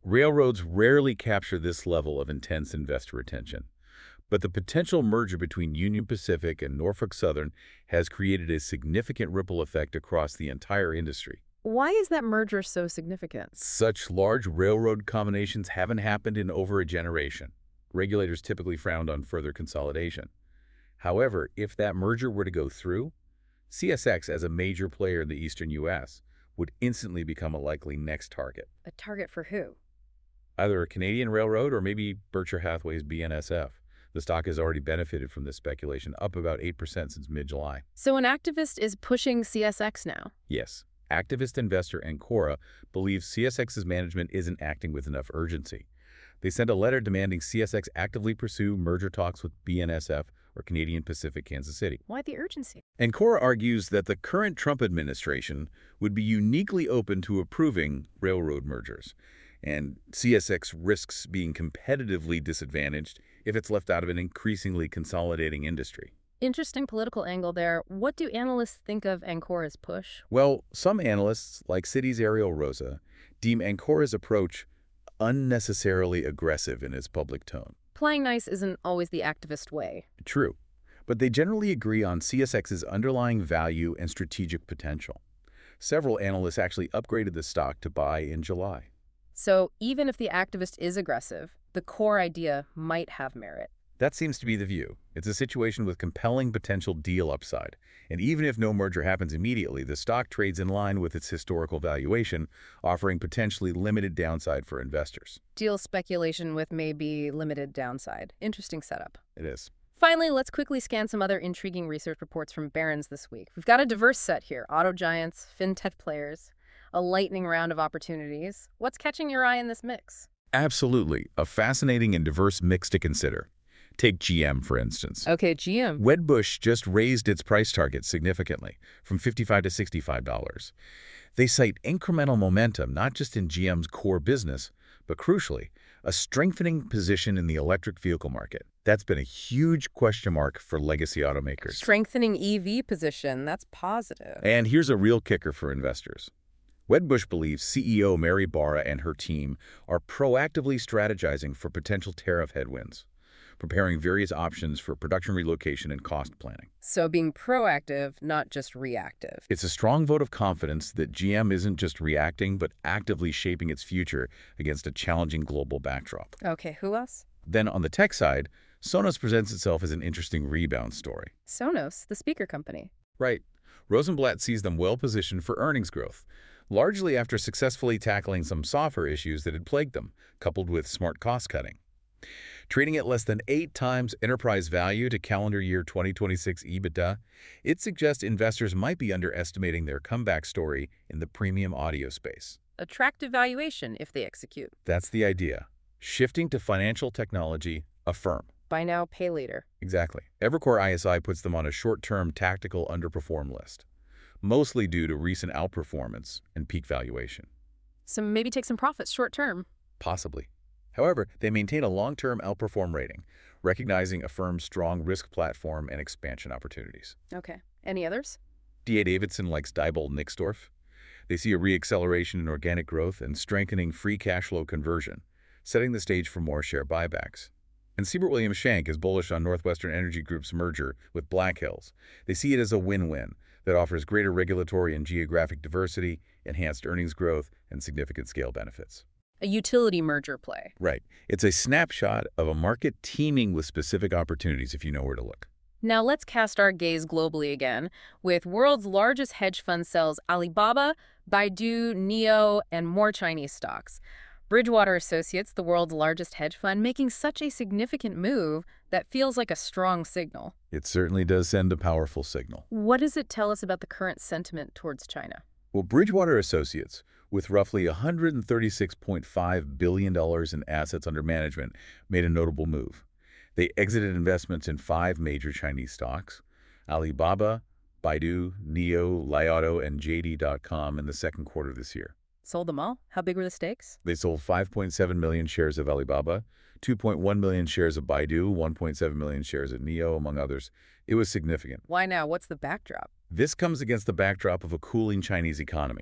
Railroads rarely capture this level of intense investor attention. But the potential merger between Union Pacific and Norfolk Southern has created a significant ripple effect across the entire industry. Why is that merger so significant? Such large railroad combinations haven't happened in over a generation. Regulators typically frowned on further consolidation. However, if that merger were to go through, C S X, as a major player in the eastern U S, would instantly become a likely next target. A target for who? Either a Canadian railroad or maybe Berkshire Hathaway's B N S F. The stock has already benefited from this speculation, up about eight percent since mid-July. So an activist is pushing C S X now? Yes. Activist investor Ancora believes C S X's management isn't acting with enough urgency. They sent a letter demanding C S X actively pursue merger talks with B N S F or Canadian Pacific Kansas City. Why the urgency? Ancora argues that the current Trump administration would be uniquely open to approving railroad mergers, and C S X risks being competitively disadvantaged if it's left out of an increasingly consolidating industry. Interesting political angle there. What do analysts think of Ancora's push? Well, some analysts, like Citi's Ariel Rosa, deem Ancora's approach unnecessarily aggressive in its public tone. Playing nice isn't always the activist way. True, but they generally agree on C S X's underlying value and strategic potential. Several analysts actually upgraded the stock to buy in July. So even if the activist is aggressive, the core idea might have merit. That seems to be the view. It's a situation with compelling potential deal upside. And even if no merger happens immediately, the stock trades in line with its historical valuation, offering potentially limited downside for investors. Deal speculation with maybe limited downside. Interesting setup. It is. Finally, let's quickly scan some other intriguing research reports from Barron's this week. We've got a diverse set here. Auto giants, fintech players, a lightning round of opportunities. What's catching your eye in this mix? Absolutely. A fascinating and diverse mix to consider. Take G M, for instance. Okay, G M. Wedbush just raised its price target significantly, from fifty-five to sixty-five dollars. They cite incremental momentum not just in G M's core business, but crucially, a strengthening position in the electric vehicle market. That's been a huge question mark for legacy automakers. Strengthening E V position, that's positive. And here's a real kicker for investors. Wedbush believes C E O Mary Barra and her team are proactively strategizing for potential tariff headwinds, preparing various options for production relocation and cost planning. So being proactive, not just reactive. It's a strong vote of confidence that G M isn't just reacting, but actively shaping its future against a challenging global backdrop. Okay, who else? Then on the tech side, Sonos presents itself as an interesting rebound story. Sonos, the speaker company. Right. Rosenblatt sees them well-positioned for earnings growth, largely after successfully tackling some software issues that had plagued them, coupled with smart cost-cutting. Trading at less than eight times enterprise value to calendar year twenty twenty-six EBITDA, it suggests investors might be underestimating their comeback story in the premium audio space. Attractive valuation if they execute. That's the idea. Shifting to financial technology, Affirm. Buy now, pay later. Exactly. Evercore I S I puts them on a short-term tactical underperform list, mostly due to recent outperformance and peak valuation. So maybe take some profits short term. Possibly. However, they maintain a long-term outperform rating, recognizing Affirm's strong risk platform and expansion opportunities. Okay. Any others? D A Davidson likes Diebold Nixdorf. They see a re-acceleration in organic growth and strengthening free cash flow conversion, setting the stage for more share buybacks. And Siebert Williams Shank is bullish on Northwestern Energy Group's merger with Black Hills. They see it as a win-win that offers greater regulatory and geographic diversity, enhanced earnings growth, and significant scale benefits. A utility merger play. Right. It's a snapshot of a market teeming with specific opportunities if you know where to look. Now let's cast our gaze globally again, with world's largest hedge fund sells Alibaba, Baidu, Neo, and more Chinese stocks. Bridgewater Associates, the world's largest hedge fund, making such a significant move that feels like a strong signal. It certainly does send a powerful signal. What does it tell us about the current sentiment towards China? Well, Bridgewater Associates, with roughly one hundred thirty-six point five billion dollars in assets under management, made a notable move. They exited investments in five major Chinese stocks, Alibaba, Baidu, Neo, Li Auto, and J D dot com in the second quarter of this year. Sold them all? How big were the stakes? They sold five point seven million shares of Alibaba, two point one million shares of Baidu, one point seven million shares of Neo, among others. It was significant. Why now? What's the backdrop? This comes against the backdrop of a cooling Chinese economy.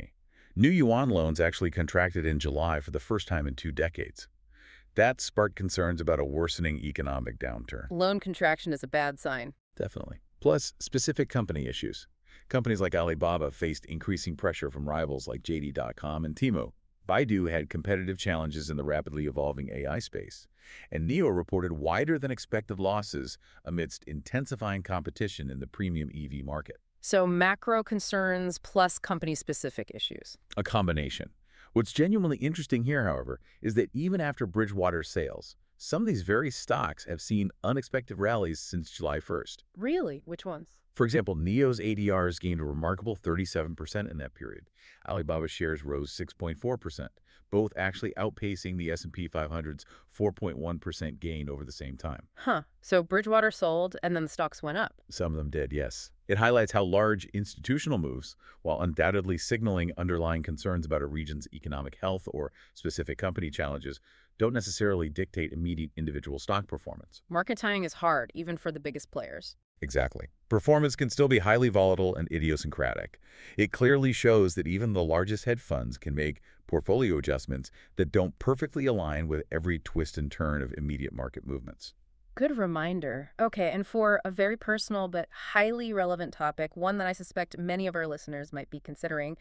New yuan loans actually contracted in July for the first time in two decades. That sparked concerns about a worsening economic downturn. Loan contraction is a bad sign. Definitely. Plus, specific company issues. Companies like Alibaba faced increasing pressure from rivals like J D dot com and Temu. Baidu had competitive challenges in the rapidly evolving A I space. And Neo reported wider-than-expected losses amidst intensifying competition in the premium E V market. So macro concerns plus company-specific issues. A combination. What's genuinely interesting here, however, is that even after Bridgewater's sales, some of these very stocks have seen unexpected rallies since July first. Really? Which ones? For example, Neo's A D Rs gained a remarkable thirty-seven percent in that period. Alibaba shares rose six point four percent, both actually outpacing the S and P five hundred's four point one percent gain over the same time. Huh. So Bridgewater sold and then the stocks went up. Some of them did, yes. It highlights how large institutional moves, while undoubtedly signaling underlying concerns about a region's economic health or specific company challenges, don't necessarily dictate immediate individual stock performance. Market timing is hard, even for the biggest players. Exactly. Performance can still be highly volatile and idiosyncratic. It clearly shows that even the largest hedge funds can make portfolio adjustments that don't perfectly align with every twist and turn of immediate market movements. Good reminder. Okay, and for a very personal but highly relevant topic, one that I suspect many of our listeners might be considering,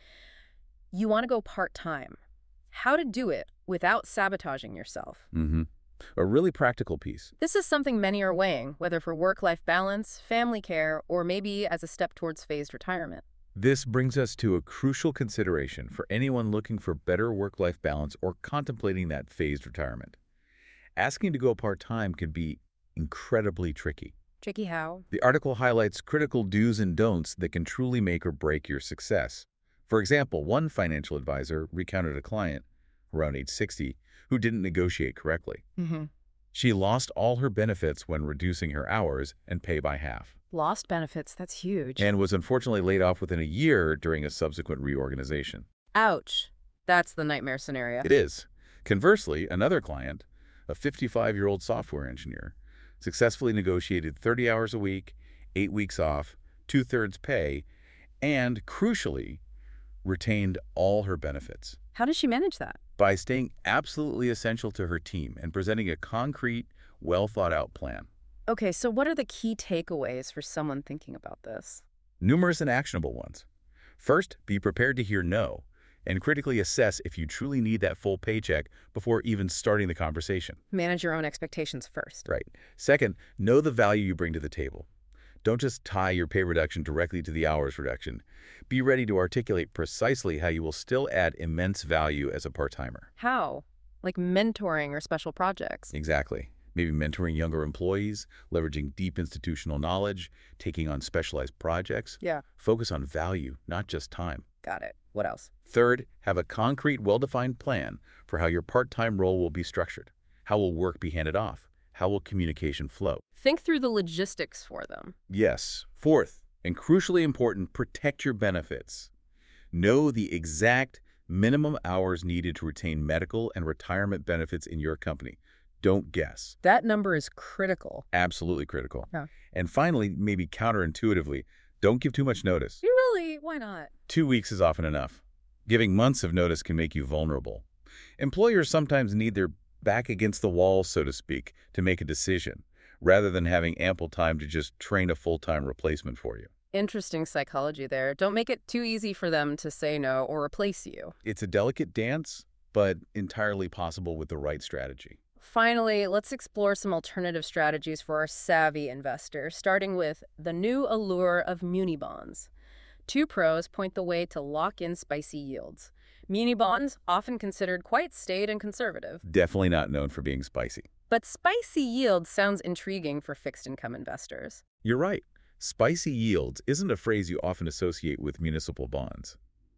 you want to go part-time. How to do it without sabotaging yourself. Mm-hmm. A really practical piece. This is something many are weighing, whether for work-life balance, family care, or maybe as a step towards phased retirement. This brings us to a crucial consideration for anyone looking for better work-life balance or contemplating that phased retirement. Asking to go part-time can be incredibly tricky. Tricky how? The article highlights critical do's and don'ts that can truly make or break your success. For example, one financial advisor recounted a client, around age sixty, who didn't negotiate correctly. Mm-hmm. She lost all her benefits when reducing her hours and pay by half. Lost benefits, that's huge. And was unfortunately laid off within a year during a subsequent reorganization. Ouch. That's the nightmare scenario. It is. Conversely, another client, a fifty-five-year-old software engineer, successfully negotiated thirty hours a week, eight weeks off, two-thirds pay, and, crucially, retained all her benefits. How does she manage that? By staying absolutely essential to her team and presenting a concrete, well-thought-out plan. Okay, so what are the key takeaways for someone thinking about this? Numerous and actionable ones. First, be prepared to hear no, and critically assess if you truly need that full paycheck before even starting the conversation. Manage your own expectations first. Right. Second, know the value you bring to the table. Don't just tie your pay reduction directly to the hours reduction. Be ready to articulate precisely how you will still add immense value as a part-timer. How? Like mentoring or special projects? Exactly. Maybe mentoring younger employees, leveraging deep institutional knowledge, taking on specialized projects. Yeah. Focus on value, not just time. Got it. What else? Third, have a concrete, well-defined plan for how your part-time role will be structured. How will work be handed off? How will communication flow? Think through the logistics for them. Yes. Fourth, and crucially important, protect your benefits. Know the exact minimum hours needed to retain medical and retirement benefits in your company. Don't guess. That number is critical. Absolutely critical. Yeah. And finally, maybe counterintuitively, don't give too much notice. You really? Why not? Two weeks is often enough. Giving months of notice can make you vulnerable. Employers sometimes need their back against the wall, so to speak, to make a decision, rather than having ample time to just train a full-time replacement for you. Interesting psychology there. Don't make it too easy for them to say no or replace you. It's a delicate dance, but entirely possible with the right strategy. Finally, let's explore some alternative strategies for our savvy investors, starting with the new allure of muni bonds. Two pros point the way to lock in spicy yields. Muni bonds, often considered quite staid and conservative. Definitely not known for being spicy. But spicy yields sounds intriguing for fixed income investors. You're right. Spicy yields isn't a phrase you often associate with municipal bonds.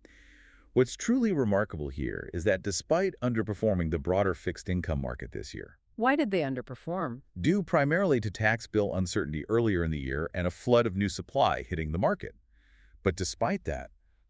What's truly remarkable here is that despite underperforming the broader fixed income market this year, Why did they underperform? due primarily to tax bill uncertainty earlier in the year and a flood of new supply hitting the market. But despite that,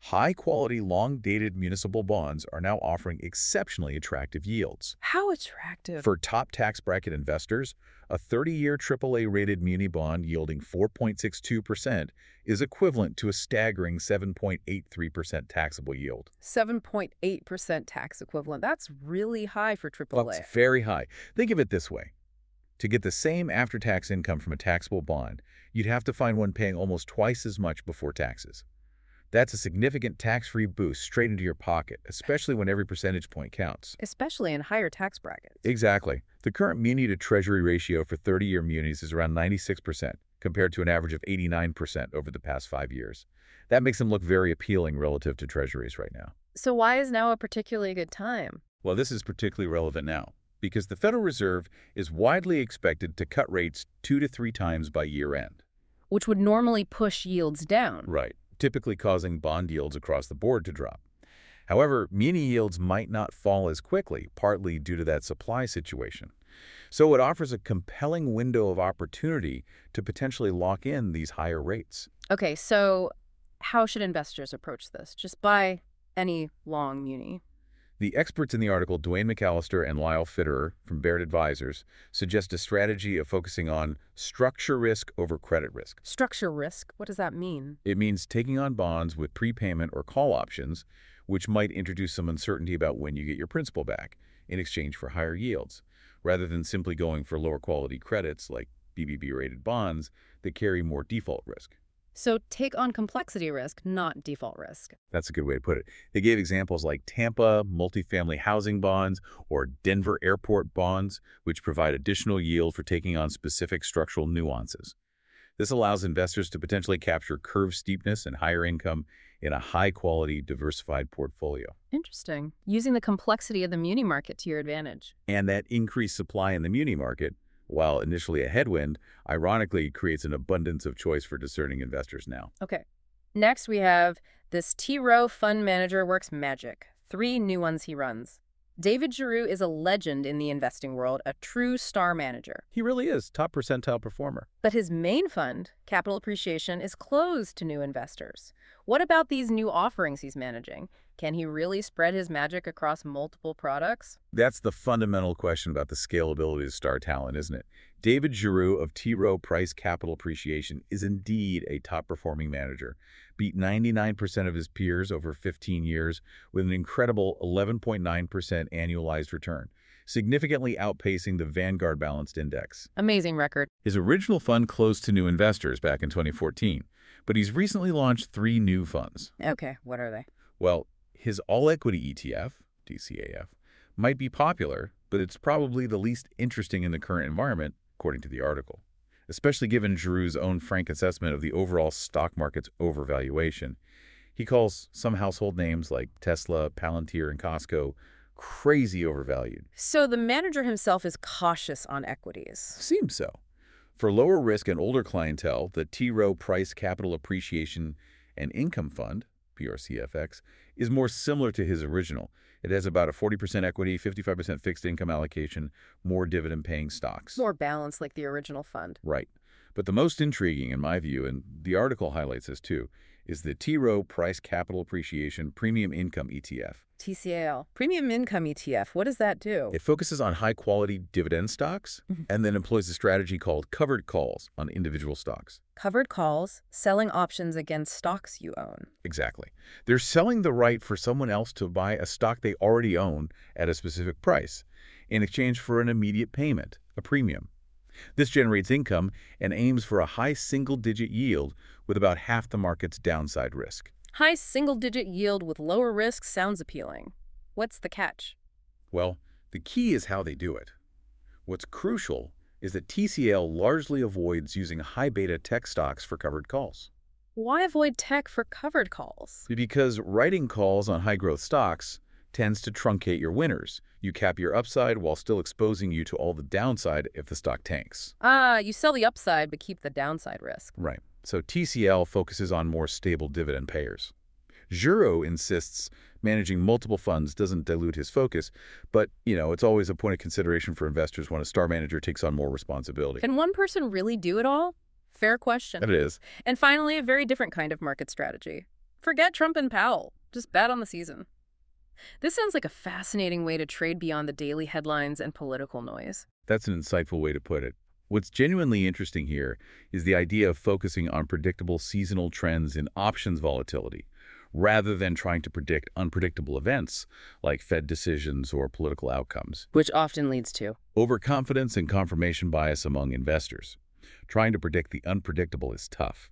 High-quality, long-dated municipal bonds are now offering exceptionally attractive yields. How attractive. For top tax bracket investors, a thirty-year triple A-rated muni bond yielding four point six two percent is equivalent to a staggering seven point eight three percent taxable yield. seven point eight percent tax equivalent. That's really high for triple A. Well, it's very high. Think of it this way. To get the same after-tax income from a taxable bond, you'd have to find one paying almost twice as much before taxes. That's a significant tax-free boost straight into your pocket, especially when every percentage point counts. Especially in higher tax brackets. Exactly. The current muni to treasury ratio for thirty-year munis is around ninety-six percent, compared to an average of eighty-nine percent over the past five years. That makes them look very appealing relative to treasuries right now. So why is now a particularly good time? Well, this is particularly relevant now, because the Federal Reserve is widely expected to cut rates two to three times by year-end. Which would normally push yields down. Right, typically causing bond yields across the board to drop. However, muni yields might not fall as quickly, partly due to that supply situation. So it offers a compelling window of opportunity to potentially lock in these higher rates. Okay, so how should investors approach this? Just buy any long muni? The experts in the article, Dwayne McAllister and Lyle Fitterer from Baird Advisors, suggest a strategy of focusing on structure risk over credit risk. Structure risk? What does that mean? It means taking on bonds with prepayment or call options, which might introduce some uncertainty about when you get your principal back in exchange for higher yields, rather than simply going for lower quality credits like B B B-rated bonds that carry more default risk. So take on complexity risk, not default risk. That's a good way to put it. They gave examples like Tampa multifamily housing bonds or Denver airport bonds, which provide additional yield for taking on specific structural nuances. This allows investors to potentially capture curve steepness and higher income in a high-quality, diversified portfolio. Interesting. Using the complexity of the muni market to your advantage. And that increased supply in the muni market, while initially a headwind, ironically creates an abundance of choice for discerning investors now. Okay. Next, we have this T. Rowe fund manager works magic. Three new ones he runs. David Giroux is a legend in the investing world, a true star manager. He really is top percentile performer. But his main fund, Capital Appreciation, is closed to new investors. What about these new offerings he's managing? Can he really spread his magic across multiple products? That's the fundamental question about the scalability of star talent, isn't it? David Giroux of T. Rowe Price Capital Appreciation is indeed a top-performing manager. Beat ninety-nine percent of his peers over fifteen years with an incredible eleven point nine percent annualized return, significantly outpacing the Vanguard Balanced Index. Amazing record. His original fund closed to new investors back in twenty fourteen, but he's recently launched three new funds. Okay, what are they? Well, his all-equity E T F, D C A F, might be popular, but it's probably the least interesting in the current environment, according to the article, especially given Giroux's own frank assessment of the overall stock market's overvaluation. He calls some household names like Tesla, Palantir, and Costco crazy overvalued. So the manager himself is cautious on equities. Seems so. For lower risk and older clientele, the T. Rowe Price Capital Appreciation and Income Fund, P R C F X, is more similar to his original. It has about a forty percent equity, fifty-five percent fixed income allocation, more dividend-paying stocks. More balanced like the original fund. Right. But the most intriguing, in my view, and the article highlights this too, is the T. Rowe Price Capital Appreciation Premium Income E T F. T C A L. Premium Income E T F. What does that do? It focuses on high-quality dividend stocks Mm-hmm. and then employs a strategy called covered calls on individual stocks. Covered calls, selling options against stocks you own. Exactly. They're selling the right for someone else to buy a stock they already own at a specific price in exchange for an immediate payment, a premium. This generates income and aims for a high single-digit yield with about half the market's downside risk. High single-digit yield with lower risk sounds appealing. What's the catch? Well, the key is how they do it. What's crucial is that T C L largely avoids using high-beta tech stocks for covered calls. Why avoid tech for covered calls? Because writing calls on high-growth stocks tends to truncate your winners. You cap your upside while still exposing you to all the downside if the stock tanks. Ah, you sell the upside but keep the downside risk. Right. So T C L focuses on more stable dividend payers. Giroux insists managing multiple funds doesn't dilute his focus, but, you know, it's always a point of consideration for investors when a star manager takes on more responsibility. Can one person really do it all? Fair question. That it is. And finally, a very different kind of market strategy. Forget Trump and Powell. Just bet on the season. This sounds like a fascinating way to trade beyond the daily headlines and political noise. That's an insightful way to put it. What's genuinely interesting here is the idea of focusing on predictable seasonal trends in options volatility, rather than trying to predict unpredictable events like Fed decisions or political outcomes. Which often leads to Overconfidence and confirmation bias among investors. Trying to predict the unpredictable is tough.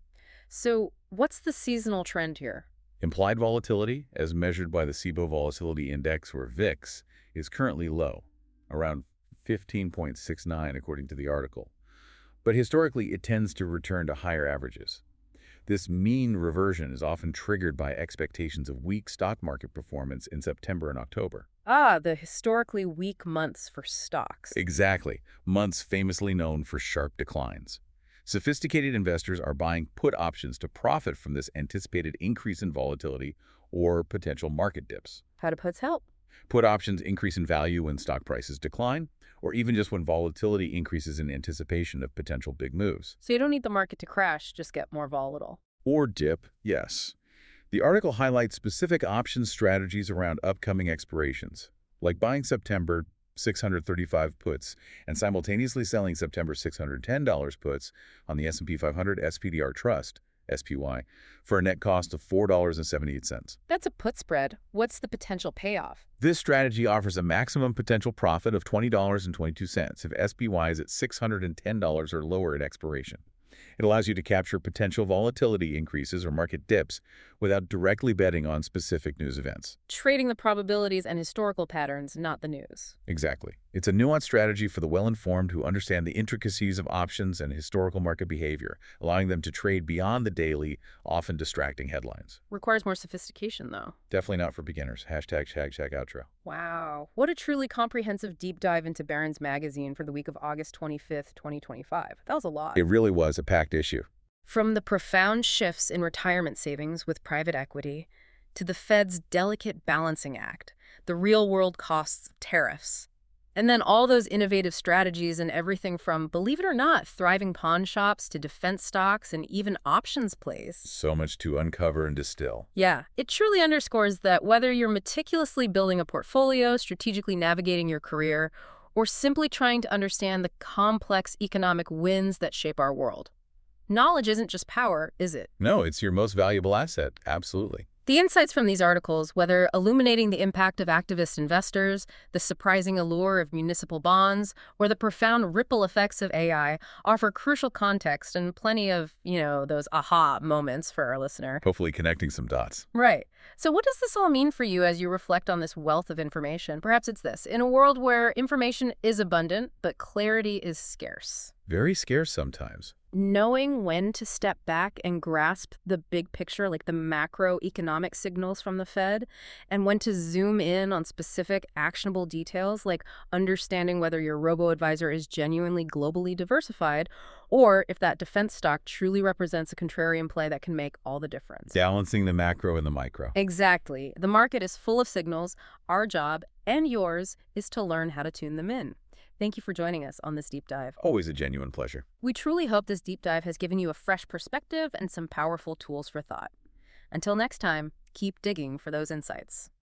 So what's the seasonal trend here? Implied volatility, as measured by the S I B O Volatility Index, or V I X, is currently low, around fifteen point six nine according to the article. But historically, it tends to return to higher averages. This mean reversion is often triggered by expectations of weak stock market performance in September and October. Ah, the historically weak months for stocks. Exactly, months famously known for sharp declines. Sophisticated investors are buying put options to profit from this anticipated increase in volatility or potential market dips. How do puts help? Put options increase in value when stock prices decline, or even just when volatility increases in anticipation of potential big moves. So you don't need the market to crash, just get more volatile. Or dip, yes. The article highlights specific option strategies around upcoming expirations, like buying September six hundred thirty-five puts and simultaneously selling September six hundred ten dollars puts on the S and P five hundred S P D R Trust, S P Y, for a net cost of four dollars and seventy-eight cents. That's a put spread. What's the potential payoff? This strategy offers a maximum potential profit of twenty dollars and twenty-two cents if S P Y is at six hundred ten dollars or lower at expiration. It allows you to capture potential volatility increases or market dips without directly betting on specific news events. Trading the probabilities and historical patterns, not the news. Exactly. It's a nuanced strategy for the well-informed who understand the intricacies of options and historical market behavior, allowing them to trade beyond the daily, often distracting headlines. Requires more sophistication, though. Definitely not for beginners. Hashtag, hashtag outro. Wow. What a truly comprehensive deep dive into Barron's Magazine for the week of August twenty-fifth, twenty twenty-five. That was a lot. It really was a packed issue. From the profound shifts in retirement savings with private equity to the Fed's delicate balancing act, the real-world costs of tariffs, and then all those innovative strategies and everything from, believe it or not, thriving pawn shops to defense stocks and even options plays. So much to uncover and distill. Yeah, it truly underscores that whether you're meticulously building a portfolio, strategically navigating your career, or simply trying to understand the complex economic winds that shape our world, knowledge isn't just power, is it? No, it's your most valuable asset. Absolutely. The insights from these articles, whether illuminating the impact of activist investors, the surprising allure of municipal bonds, or the profound ripple effects of A I, offer crucial context and plenty of, you know, those aha moments for our listener. Hopefully connecting some dots. Right. So what does this all mean for you as you reflect on this wealth of information? Perhaps it's this. In a world where information is abundant, but clarity is scarce, Very scarce sometimes. knowing when to step back and grasp the big picture, like the macroeconomic signals from the Fed, and when to zoom in on specific actionable details, like understanding whether your robo-advisor is genuinely globally diversified, or if that defense stock truly represents a contrarian play that can make all the difference. Balancing the macro and the micro. Exactly. The market is full of signals. Our job, and yours, is to learn how to tune them in. Thank you for joining us on this deep dive. Always a genuine pleasure. We truly hope this deep dive has given you a fresh perspective and some powerful tools for thought. Until next time, keep digging for those insights.